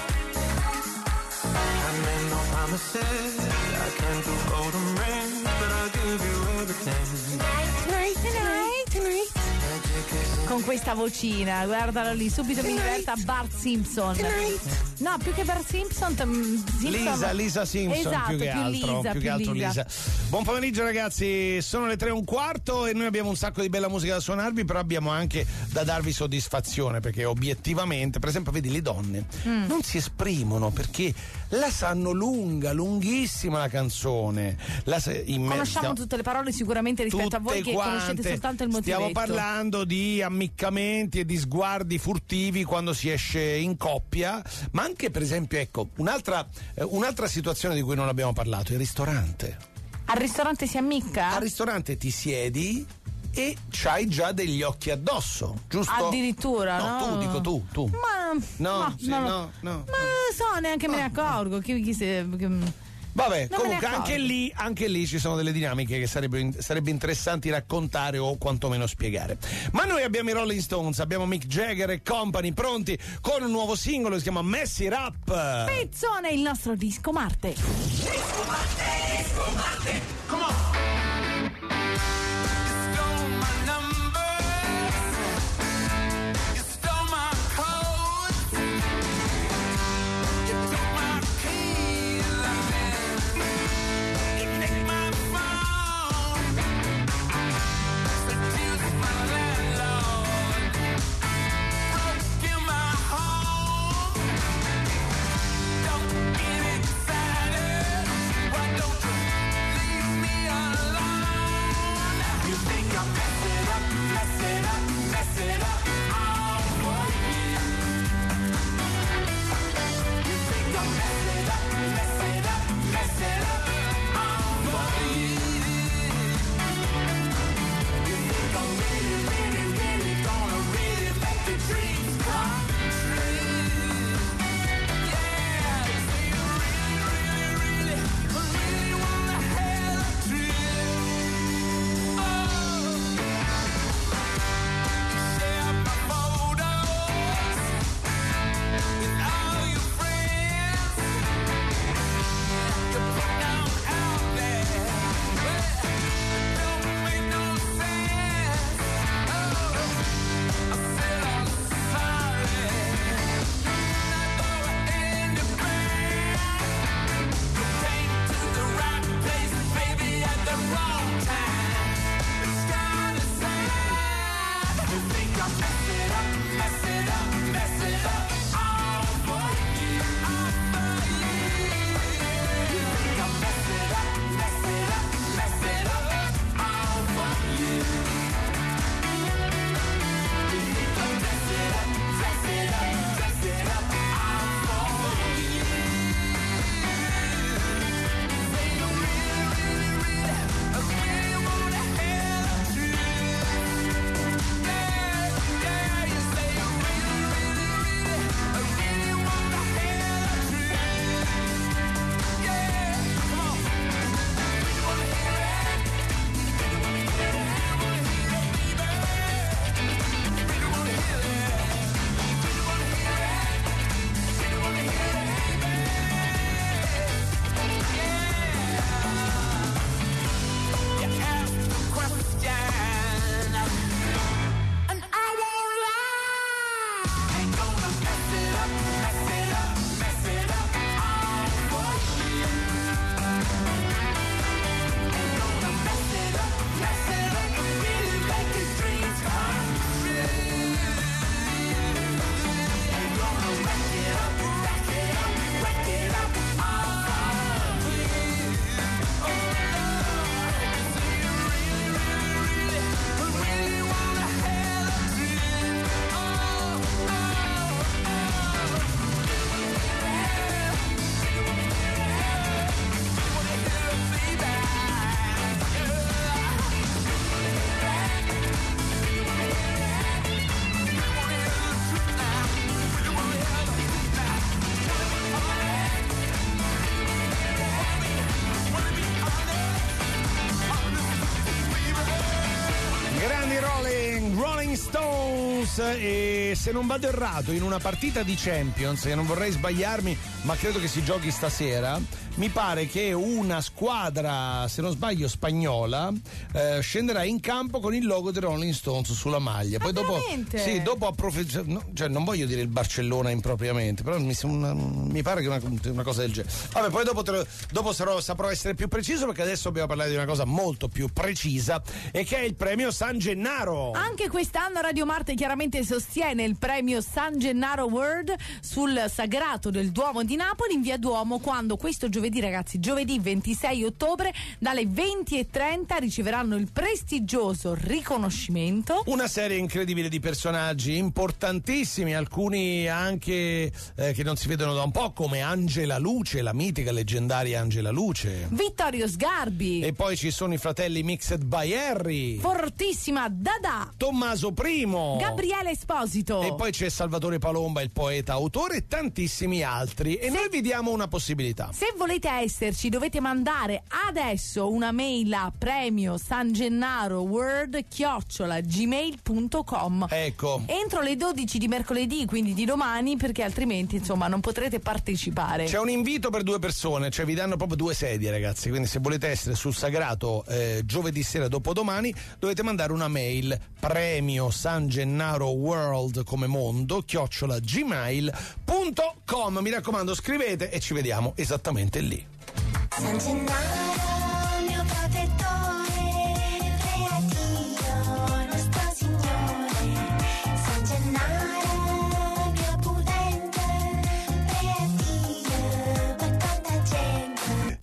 I made no promises, I can't do golden rings, but I'll give you everything. Tonight, tonight, tonight. Con questa vocina, guardalo lì, subito mi diventa Bart Simpson. No, più che Bart Simpson, Simpson Lisa, Lisa Simpson, esatto, più che più altro, Lisa, più che altro Lisa. Lisa. Buon pomeriggio ragazzi, sono le tre e un quarto e noi abbiamo un sacco di bella musica da suonarvi, però abbiamo anche da darvi soddisfazione, perché obiettivamente, per esempio, vedi, le donne mm. non si esprimono perché la sanno lunga, lunghissima la canzone. La, in Conosciamo stiamo, tutte le parole sicuramente rispetto a voi che quante, conoscete soltanto il motivetto. Stiamo parlando di ammiccamenti e di sguardi furtivi quando si esce in coppia, ma anche per esempio, ecco, un'altra, eh, un'altra situazione di cui non abbiamo parlato, il ristorante. Al ristorante si ammicca? Al ristorante ti siedi e c'hai già degli occhi addosso, giusto? Addirittura, no? No, tu, dico tu, tu. Ma no, ma, sì, no, no, no. Ma so, neanche me ne accorgo. Chi, chi se, che... Vabbè, non comunque anche lì, anche lì ci sono delle dinamiche che sarebbe, sarebbe interessanti raccontare o quantomeno spiegare. Ma noi abbiamo i Rolling Stones, abbiamo Mick Jagger e company pronti con un nuovo singolo che si chiama Mess It Up. Pezzone, il nostro disco Marte. Disco Marte, disco Marte, come on. E se non vado errato, in una partita di Champions, e non vorrei sbagliarmi, ma credo che si giochi stasera, mi pare che una squadra, se non sbaglio spagnola, eh, scenderà in campo con il logo dei Rolling Stones sulla maglia. Poi ah, dopo, veramente? sì, dopo approf- no, cioè non voglio dire il Barcellona impropriamente, però mi, una, mi pare che una, una cosa del genere. Vabbè, poi dopo, te lo, dopo sarò, saprò essere più preciso, perché adesso dobbiamo parlare di una cosa molto più precisa, e che è il premio San Gennaro. Anche quest'anno Radio Marte chiaramente sostiene il premio San Gennaro World sul sagrato del Duomo di Napoli in via Duomo, quando questo giovedì, ragazzi, giovedì ventisei ottobre dalle venti e trenta riceveranno il prestigioso riconoscimento. Una serie incredibile di personaggi importantissimi, alcuni anche eh, che non si vedono da un po', come Angela Luce, la mitica leggendaria Angela Luce, Vittorio Sgarbi, e poi ci sono i fratelli Mixed by Harry, fortissima Dada, Tommaso Primo, Gabriele Esposito, e poi c'è Salvatore Palomba, il poeta autore, e tantissimi altri. E se, noi vi diamo una possibilità. Se volete esserci, dovete mandare adesso una mail a premio San Gennaro World chiocciola gmail punto com. Ecco. Entro le dodici di mercoledì, quindi di domani, perché altrimenti insomma non potrete partecipare. C'è un invito per due persone, cioè vi danno proprio due sedie, ragazzi, quindi se volete essere sul sagrato eh, giovedì sera dopodomani dovete mandare una mail, premio San Gennaro World come mondo chiocciola gmail punto com. Mi raccomando, scrivete e ci vediamo esattamente lì. San Gennaro, mio protettore, creativo, nostro Signore. San Gennaro, mio pudente, creativo, per tanta gente.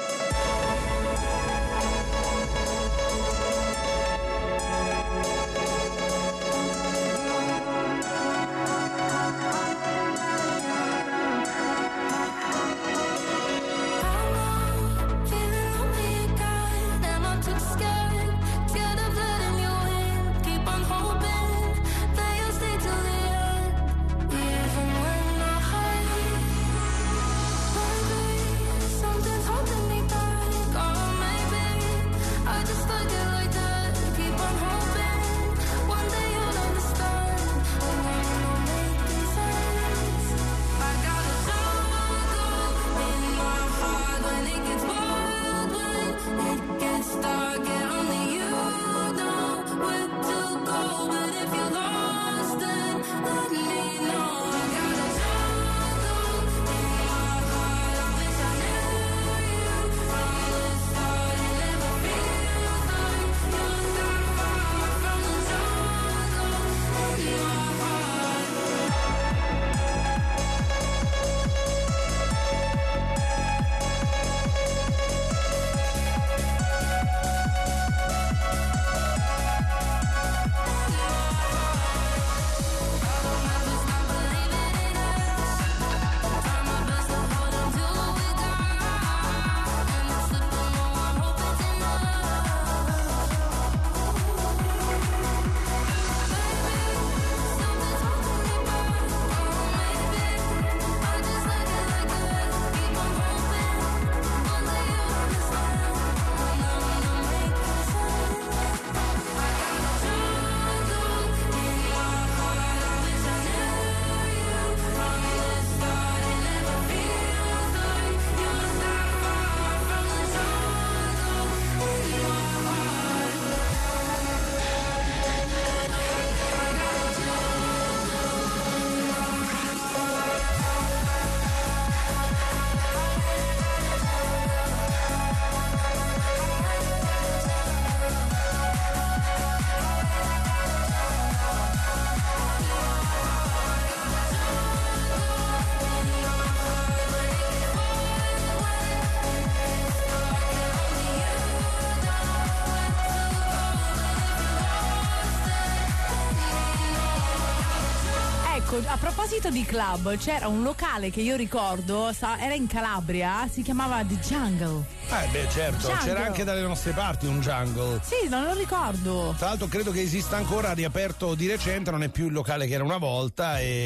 A proposito di club, c'era un locale che io ricordo, era in Calabria, si chiamava The Jungle. Eh beh certo, Jungle. C'era anche dalle nostre parti un jungle. Sì, non lo ricordo. Tra l'altro credo che esista ancora, ha riaperto di recente, non è più il locale che era una volta, e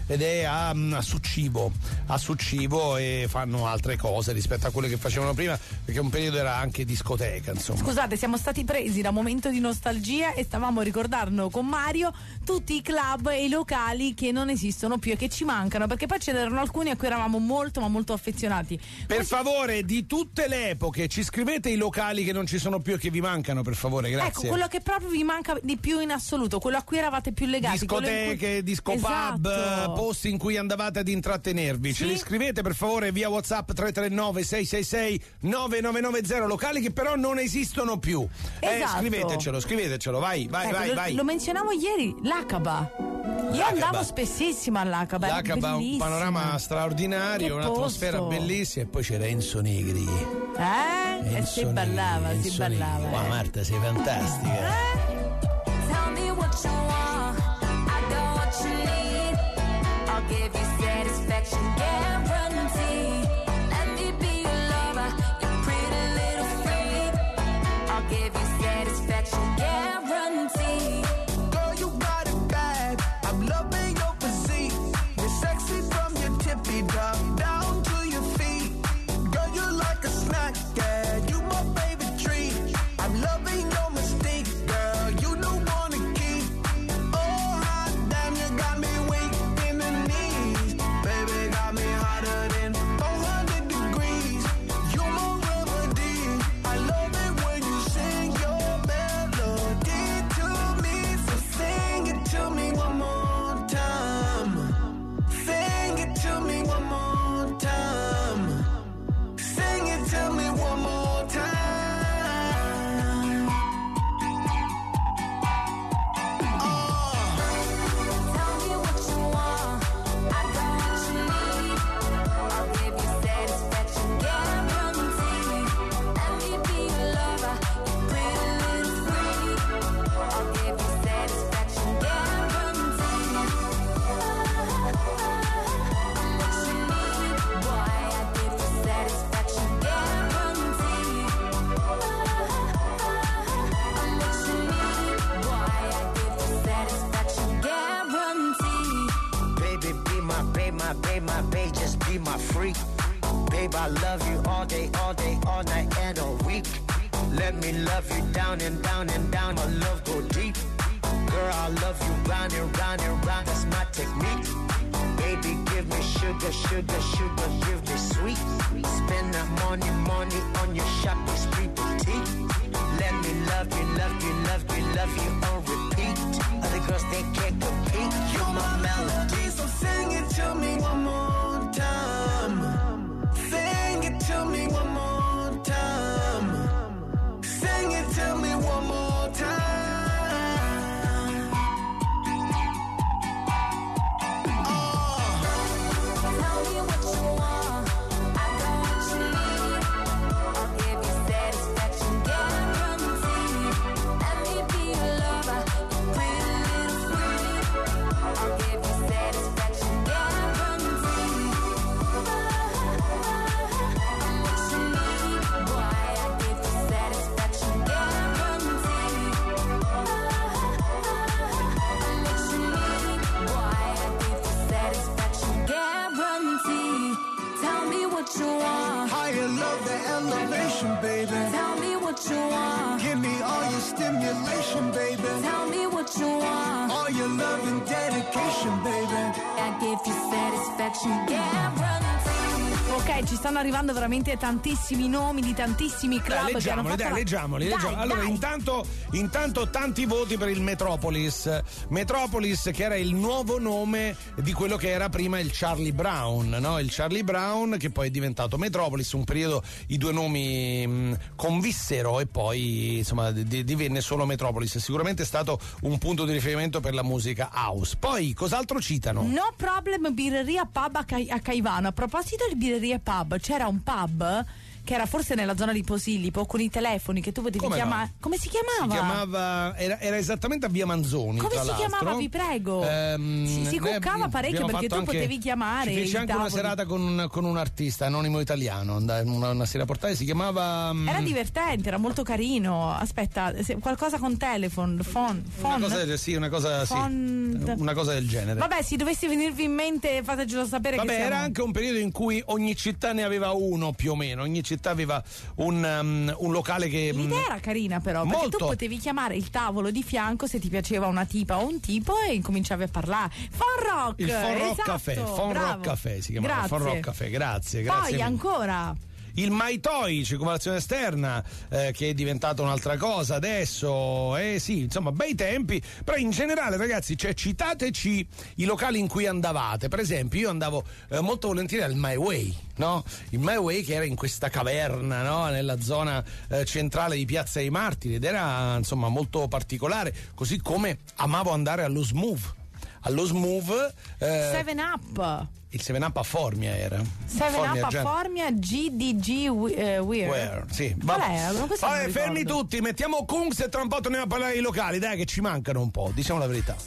ed è a, a Succivo, a Succivo, e fanno altre cose rispetto a quelle che facevano prima, perché un periodo era anche discoteca, insomma. Scusate, siamo stati presi da un momento di nostalgia e stavamo ricordando con Mario tutti i club e i locali che non esistono più e che ci mancano, perché poi ce n'erano alcuni a cui eravamo molto ma molto affezionati. Per poi favore, di tutte le epoche ci scrivete i locali che non ci sono più e che vi mancano, per favore, grazie. Ecco, quello che proprio vi manca di più in assoluto, quello a cui eravate più legati. Discoteche, cui... disco esatto. pub, posti in cui andavate ad intrattenervi. Sì? Ce li scrivete per favore via WhatsApp tre tre nove sei sei sei nove nove nove zero, locali che però non esistono più. Esatto. Eh, scrivetecelo, scrivetecelo, vai, vai, ecco, vai, lo, vai. lo menzionavo ieri, l'Aqaba. Io L'Aqaba. andavo spessissimo all'Aqaba. L'Aqaba, un panorama straordinario, che un'atmosfera posto. bellissima, e poi c'era Enzo Negri. Eh? E si ballava, Enzo si ballava. Negri. Wow, Marta, sei fantastica. Tell me what you want, I got what you need. I'll give you satisfaction guarantee. Let me be your lover, your pretty little freak. I'll give you satisfaction guarantee. Girl, you got it bad. I'm loving your physique. You're sexy from your tippy top down to your feet. Girl, you're like a snack, yeah. You my favorite treat. I'm loving your mystique, girl. You don't wanna keep. Oh, hot damn, you got me weak in the knees. Baby, got me hotter than four hundred degrees. You're my remedy. I love it when you sing your melody to me. So sing it to me one more time. Sing it to me one more time. Sing it to me one more time. Tell me what you want, I got what you need. I'll give you satisfaction guarantee. Let me be your lover, your pretty little freak. I'll give you satisfaction guarantee. What you need, boy, I give you satisfaction guarantee. I'm what you need, boy, I give you satisfaction guarantee. Baby, be my babe, my babe, my babe, just be my freak. Babe, I love you all day, all day, all night and all week. Let me love you down and down and down, my love go deep. Girl, I love you round and round and round, that's my technique. Baby, give me sugar, sugar, sugar, give me sweet. Spend that money, money on your shopping spree boutique. Let me love you, love you, love you, love you on repeat. Other girls, they can't compete. You're my melody. So sing it to me one more time. Sing it to me one more time. Sing it to me one more time. Tell me what you want, I got what you need. I'll give you satisfaction guarantee. Let me be your lover, your pretty little freak. I'll give you satisfaction guarantee. I'm what you need, boy, I give you satisfaction guarantee. I'm what you need, boy, I give you satisfaction guarantee. Tell me what you want. Higher love, the elevation, baby. Tell me what you want. Give me all your stimulation, baby. Tell me what you want. All your love and dedication, baby. I give you satisfaction guarantee. Ok, ci stanno arrivando veramente tantissimi nomi di tantissimi club. Dai, che hanno leggiamoli, fatto dai, la- leggiamoli, Dai, leggiamoli. Allora, dai. intanto, intanto tanti voti per il Metropolis. Metropolis, che era il nuovo nome di quello che era prima il Charlie Brown, no? Il Charlie Brown che poi è diventato Metropolis. Un periodo i due nomi mh, convissero e poi insomma di- divenne solo Metropolis. Sicuramente è stato un punto di riferimento per la musica house. Poi cos'altro citano? No Problem birreria pub a, Cai- a Caivano. A proposito di birreria pub, c'era un pub che era forse nella zona di Posillipo, con i telefoni che tu potevi Come chiamare. no? Come si chiamava? Si chiamava era, era esattamente a Via Manzoni. Come tra si l'altro. chiamava, vi prego? Ehm, si si noi cuccava parecchio abbiamo perché tu fatto anche- potevi chiamare. Si fece i anche una tavoli. serata con un, con un artista anonimo italiano, andai- una, una sera portale, si chiamava. mm, Era divertente, era molto carino. Aspetta, se- qualcosa con telephone, phone, phone. Una cosa, del- sì, una cosa, sì, Phone- una cosa del genere. Vabbè, se dovessi venirvi in mente, fatecelo sapere. Vabbè, che siamo... era anche un periodo in cui ogni città ne aveva uno più o meno, ogni città aveva un, um, un locale che. mm, L'idea era carina però, perché Molto. tu potevi chiamare il tavolo di fianco se ti piaceva una tipa o un tipo e incominciavi a parlare. Phone Rock! Il Phone Rock esatto, Café, Phone bravo. Rock Café si chiamava, Grazie. Phone Rock Café, grazie, grazie. Poi mille. ancora. Il My Toy, circolazione esterna, eh, che è diventata un'altra cosa adesso, eh sì, insomma, bei tempi, però in generale ragazzi, cioè, citateci i locali in cui andavate. Per esempio io andavo eh, molto volentieri al My Way, no? Il My Way che era in questa caverna, no? Nella zona eh, centrale di Piazza dei Martiri, ed era insomma molto particolare, così come amavo andare allo Smooth. Allo Smooth eh, seven up. il seven up a Formia era. seven Formia up a già- Formia G D G uh, Weir. Where? Sì. Qual è? Questo non Vabbè, mi fermi ricordo. tutti, mettiamo Kungs e tra un po' torniamo a parlare dei locali, dai, che ci mancano un po', diciamo la verità.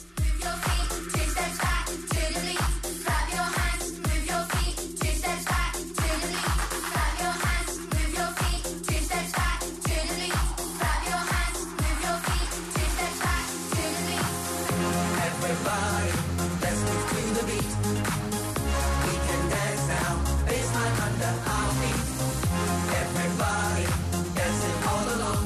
Everybody, let's move to the beat. We can dance now, baseline under our feet. Everybody, dancing all along.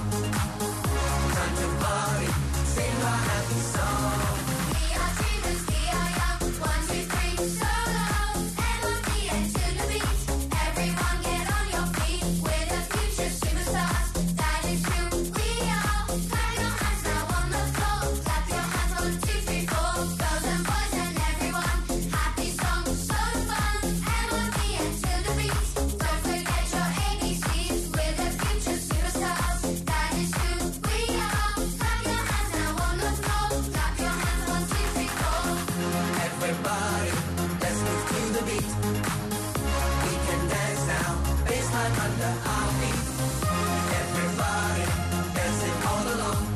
Time to party, sing our happy song. We are dreamers, we are young. One, two, three, solo. N O T and to the beat. Everyone get on your feet. We're the future superstars. That is true. We are. Clap your hands now on the floor. Clap your hands, one, two, three, four. Girls and boys and everyone. Happy song, so fun. N O T and to the beat. Don't forget your A B Cs. We're the future superstars. That is true. We are. Clap your hands now on the floor. Clap your hands, one, two, three, four. Everybody, let's move to the beat. We can dance now, baseline under our feet. Everybody, dancing all along.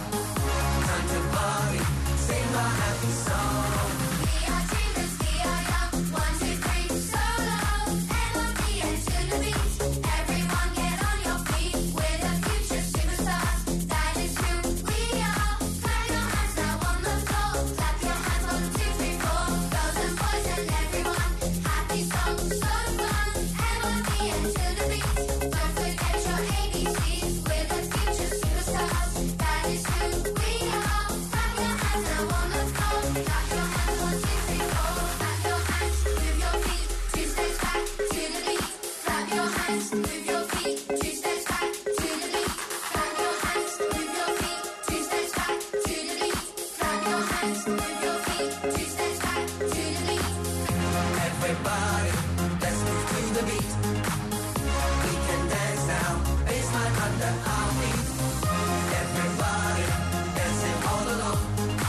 Time to party, sing our happy song. We are dreamers, we are young. One, two, three, solo. N O T and to the beat. Everyone get on your feet. We're the future superstars. That is true. We are. Clap your hands now on the floor. Clap your hands, one, two, three, four. Girls and boys and everyone. Happy song, so fun. N O T and to the beat. Don't forget your A B Cs. We're the future superstars. That is true. We are. Clap your hands now on the floor. Clap your hands, one, two, three, four. Clap your hands, move your feet. Two steps back to the beat. Clap your hands, move your feet. Two steps back to the beat. Clap your hands, move your feet. Two steps back to the beat. Clap your hands, move your feet. Two steps back to the beat. Everybody, let's move to the beat. We can dance now, baseline under our feet. Everybody, dancing all along.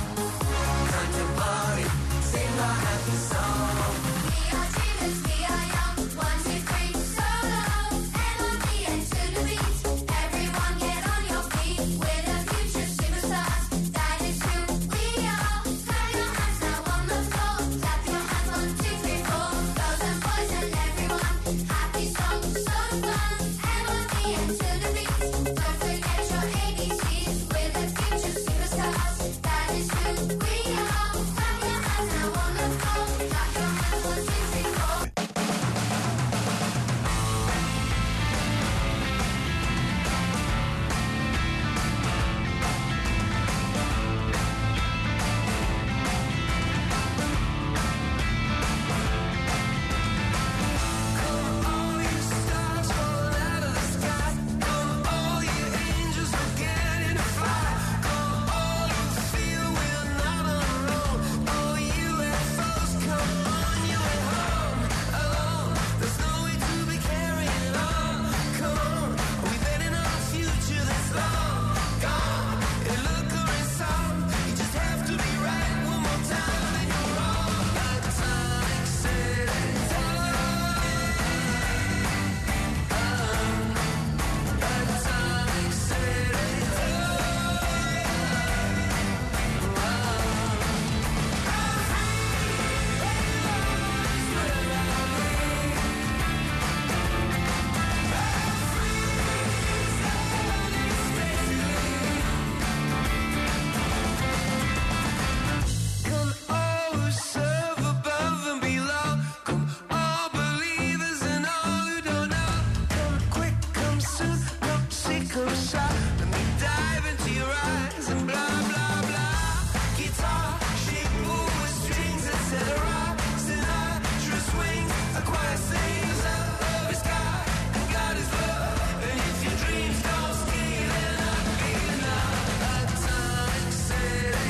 Time to party, sing our happy song. We are dreamers, we are young. One, two, three, solo. N O T and to the beat. Everyone get on your feet. We're the future superstars. That is true. We are. Clap your hands now on the floor. Clap your hands, one, two, three, four. Girls and boys and everyone. Happy song, so fun. N O T and to the beat. take a shot. Let me dive into your eyes and blah blah blah. Guitar, shape, move with strings, et cetera. Sinatra swings, a choir sings. Love is God and God is love. And if your dreams don't ski, then I'll be enough. Atomic City.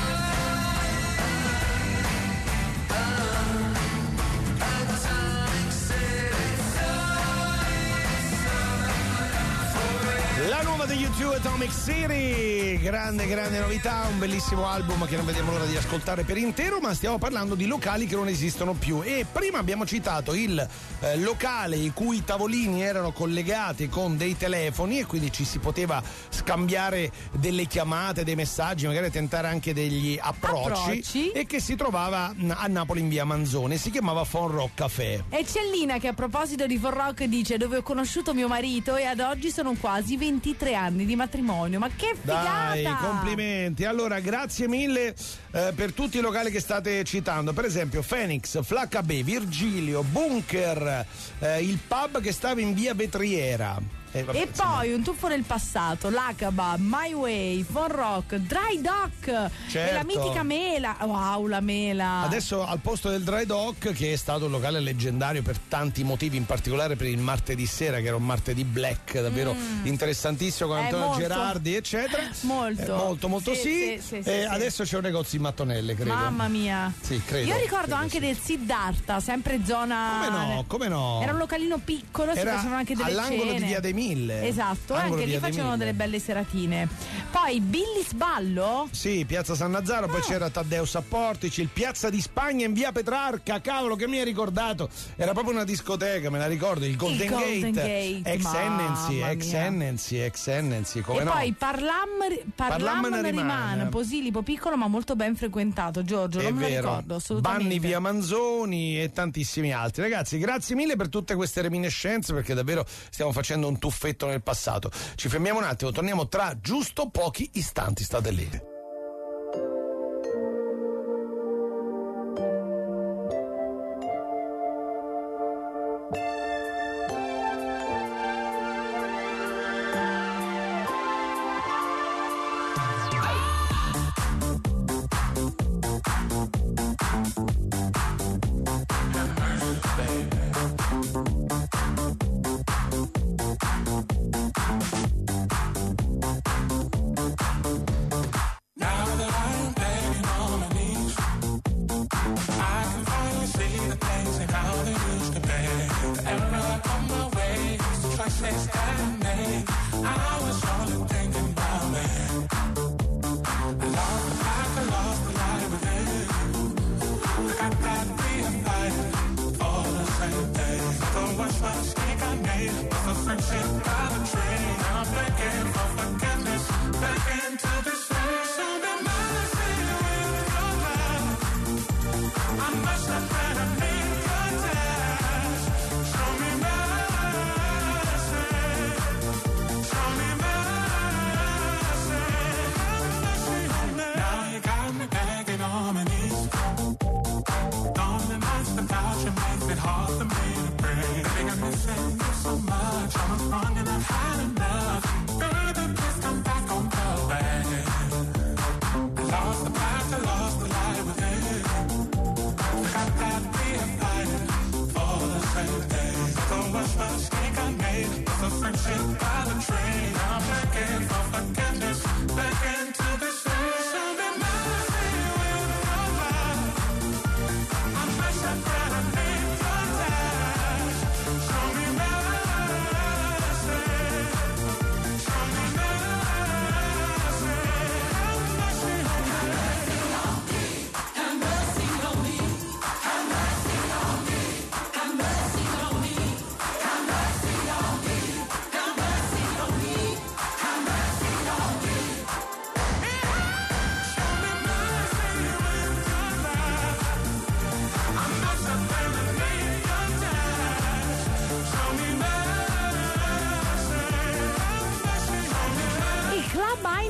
La nuova degli U due, Atomic City, grande grande novità, un bellissimo album che non vediamo l'ora di ascoltare per intero, ma stiamo parlando di locali che non esistono più. E prima abbiamo citato il eh, locale i cui tavolini erano collegati con dei telefoni e quindi ci si poteva scambiare delle chiamate, dei messaggi, magari tentare anche degli approcci, Approcci. e che si trovava a Napoli in via Manzoni, si chiamava Fon Rock Café. E c'è Lina che a proposito di Fon Rock dice: dove ho conosciuto mio marito e ad oggi sono quasi ventitré anni di matrimonio. Ma che figata! Dai, complimenti. Allora, grazie mille eh, per tutti i locali che state citando. Per esempio Phoenix, Flacca B, Virgilio, Bunker, eh, il pub che stava in via Vetriera. Eh, vabbè, E insomma. poi un tuffo nel passato, l'Acaba, My Way, Fon Rock, Dry Dock e Certo. la mitica Mela. Wow, la Mela. Adesso al posto del Dry Dock, che è stato un locale leggendario per tanti motivi, in particolare per il martedì sera, che era un martedì black davvero interessantissimo, con Eh, Antonio molto. Gerardi eccetera. Molto. Eh, molto molto Sì, sì, sì, sì, sì, e sì. adesso c'è un negozio in Mattonelle, credo. Mamma mia. Sì, credo. Io ricordo credo anche sì. del Siddhartha, sempre zona. Come no, come no? Era un localino piccolo, si Era facevano anche delle all'angolo cene. di Via dei Mille. Esatto, Angolo anche lì Via dei facevano Mille. delle belle seratine. Poi Billy's Ballo. Sì, Piazza San Lazzaro, Ah. poi c'era Taddeo Sapportici, il Piazza di Spagna in via Petrarca, cavolo che mi hai ricordato, era proprio una discoteca, me la ricordo, il Golden, Golden Gate, Gate, ex mamma Hennessy, ex mia. Hennessy, ex Hennessy, come E no? poi Parlam, Parlam, Parlam rimane. rimane. Posilipo piccolo ma molto ben frequentato, Giorgio, È non me lo vero, ricordo assolutamente. Banni via Manzoni e tantissimi altri. Ragazzi, grazie mille per tutte queste reminiscenze, perché davvero stiamo facendo un tuffetto nel passato. Ci fermiamo un attimo, torniamo tra giusto pochi istanti, state lì.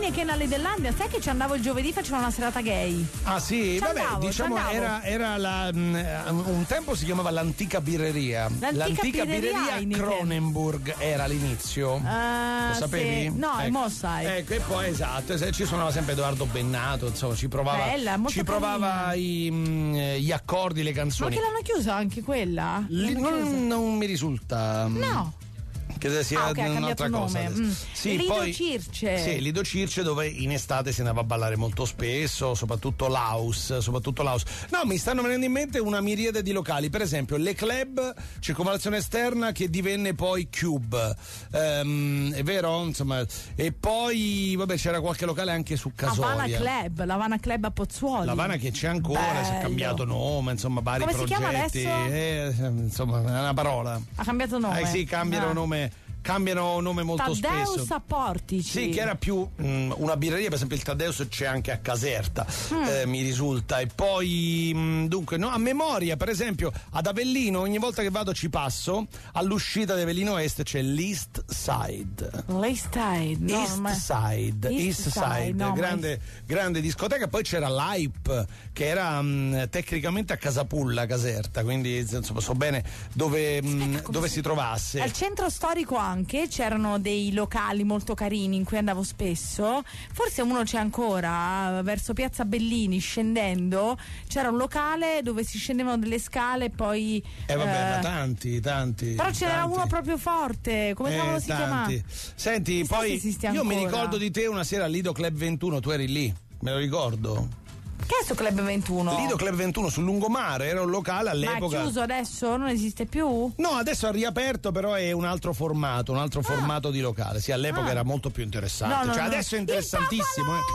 Heineken alle Dellandia, sai che ci andavo il giovedì, facevo una serata gay. Ah sì, Ci vabbè, andavo, ci diciamo andavo. era, era la, mh, un tempo si chiamava l'antica birreria. L'antica birreria Heineken. Cronenburg era all'inizio. Ah, Lo sapevi? sì. No, ecco. mo sai. Ecco, e poi esatto, se- ci suonava sempre Edoardo Bennato, insomma, ci provava, Bella, molto ci provava i, mh, gli accordi, le Ma canzoni. che l'hanno chiusa anche quella? Lì L'hanno chiusa? non, non mi risulta. mh, No. Che sia Ah, ok, ha cambiato un'altra cosa nome. adesso. Mm. Sì, Lido poi, Circe. Sì, Lido Circe, dove in estate si andava a ballare molto spesso, soprattutto Laus, soprattutto Laus. No, mi stanno venendo in mente una miriade di locali, per esempio Le Club, circonvallazione esterna, che divenne poi Cube. Ehm, è vero? Insomma, e poi vabbè, c'era qualche locale anche su Casoria. Havana Club, l'Havana Club a Pozzuoli. L'Havana che c'è ancora, si è Bello. cambiato nome, insomma, vari Come si progetti. chiama adesso? Eh, insomma, è una parola. Ha cambiato nome. Eh sì, cambiano Ah. nome, cambiano nome molto Taddeus spesso. a Portici. Sì, che era più mh, una birreria, per esempio il Taddeus c'è anche a Caserta, Mm. eh, mi risulta. E poi, mh, dunque, no, a memoria, per esempio, ad Avellino, ogni volta che vado ci passo, all'uscita di Avellino Est c'è l'East Side. L'East Side. No, East ma- Side, East East Side, Side, no, ma- grande, grande discoteca. Poi c'era l'Hype, che era mh, tecnicamente a Casapulla, Caserta, quindi insomma so bene dove, mh, dove si trovasse. Al centro storico anche c'erano dei locali molto carini in cui andavo spesso, forse uno c'è ancora, verso Piazza Bellini scendendo c'era un locale dove si scendevano delle scale e poi Eh vabbè, eh, ma tanti, tanti. però ce n'era tanti. uno proprio forte, come Eh, cavolo si chiama? tanti. Senti, Chissà se poi esiste io mi ancora. ricordo di te una sera al Lido Club ventuno, tu eri lì, me lo ricordo. Che è sto Club ventuno? Lido Club ventuno sul lungomare, era un locale Ma è all'epoca. chiuso adesso? Non esiste più? No, adesso ha riaperto, però è un altro formato, un altro formato di locale. Sì, all'epoca Ah. era molto più interessante. No, no, cioè, no. adesso è interessantissimo. eh.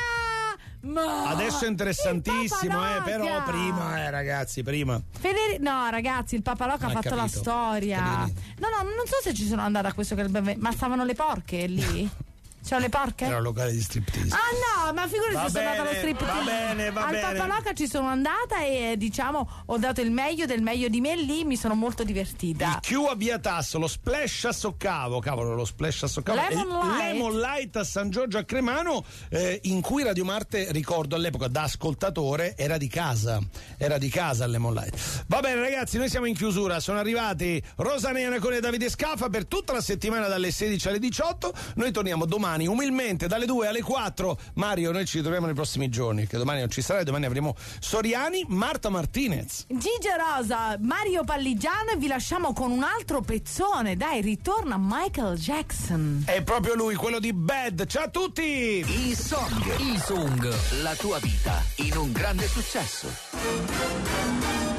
Ma Adesso è interessantissimo, eh, però Papaloca! prima, eh, ragazzi, prima. Federi- no ragazzi, il Papaloca ha Ah, fatto la capito. storia. Capito. No, no, non so se ci sono andata a questo Club ventuno, ma stavano le porche lì? C'erano le porche? Era un locale di striptease. Ah no, ma figurati Va se sono andata allo bene, strip va club. bene, va Al bene. Papaloca ci sono andata e diciamo ho dato il meglio del meglio di me lì, mi sono molto divertita. Il Q a Via Tasso, lo Splash a Soccavo, cavolo, lo Splash a Soccavo, Lemon e Light. Lemon Light a San Giorgio a Cremano, eh, in cui Radio Marte, ricordo all'epoca da ascoltatore, era di casa, era di casa il Lemon Light. Va bene ragazzi, noi siamo in chiusura, sono arrivati Rosanea Nacone e Davide Scafa per tutta la settimana dalle sedici alle diciotto, noi torniamo domani umilmente dalle due alle quattro. Mario, noi ci troviamo nei prossimi giorni, che domani non ci sarà, e domani avremo Soriani, Marta Martinez. Gigi Rosa, Mario Palligiano e vi lasciamo con un altro pezzone, dai, ritorna Michael Jackson. È proprio lui, quello di Bad. Ciao a tutti! I Song, I Song, la tua vita in un grande successo.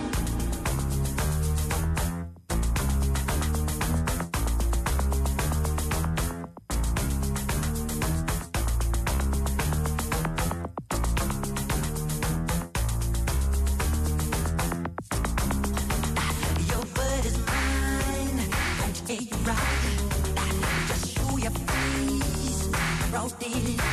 Your word is mine, won't take you right. Just show your face, broad daylight.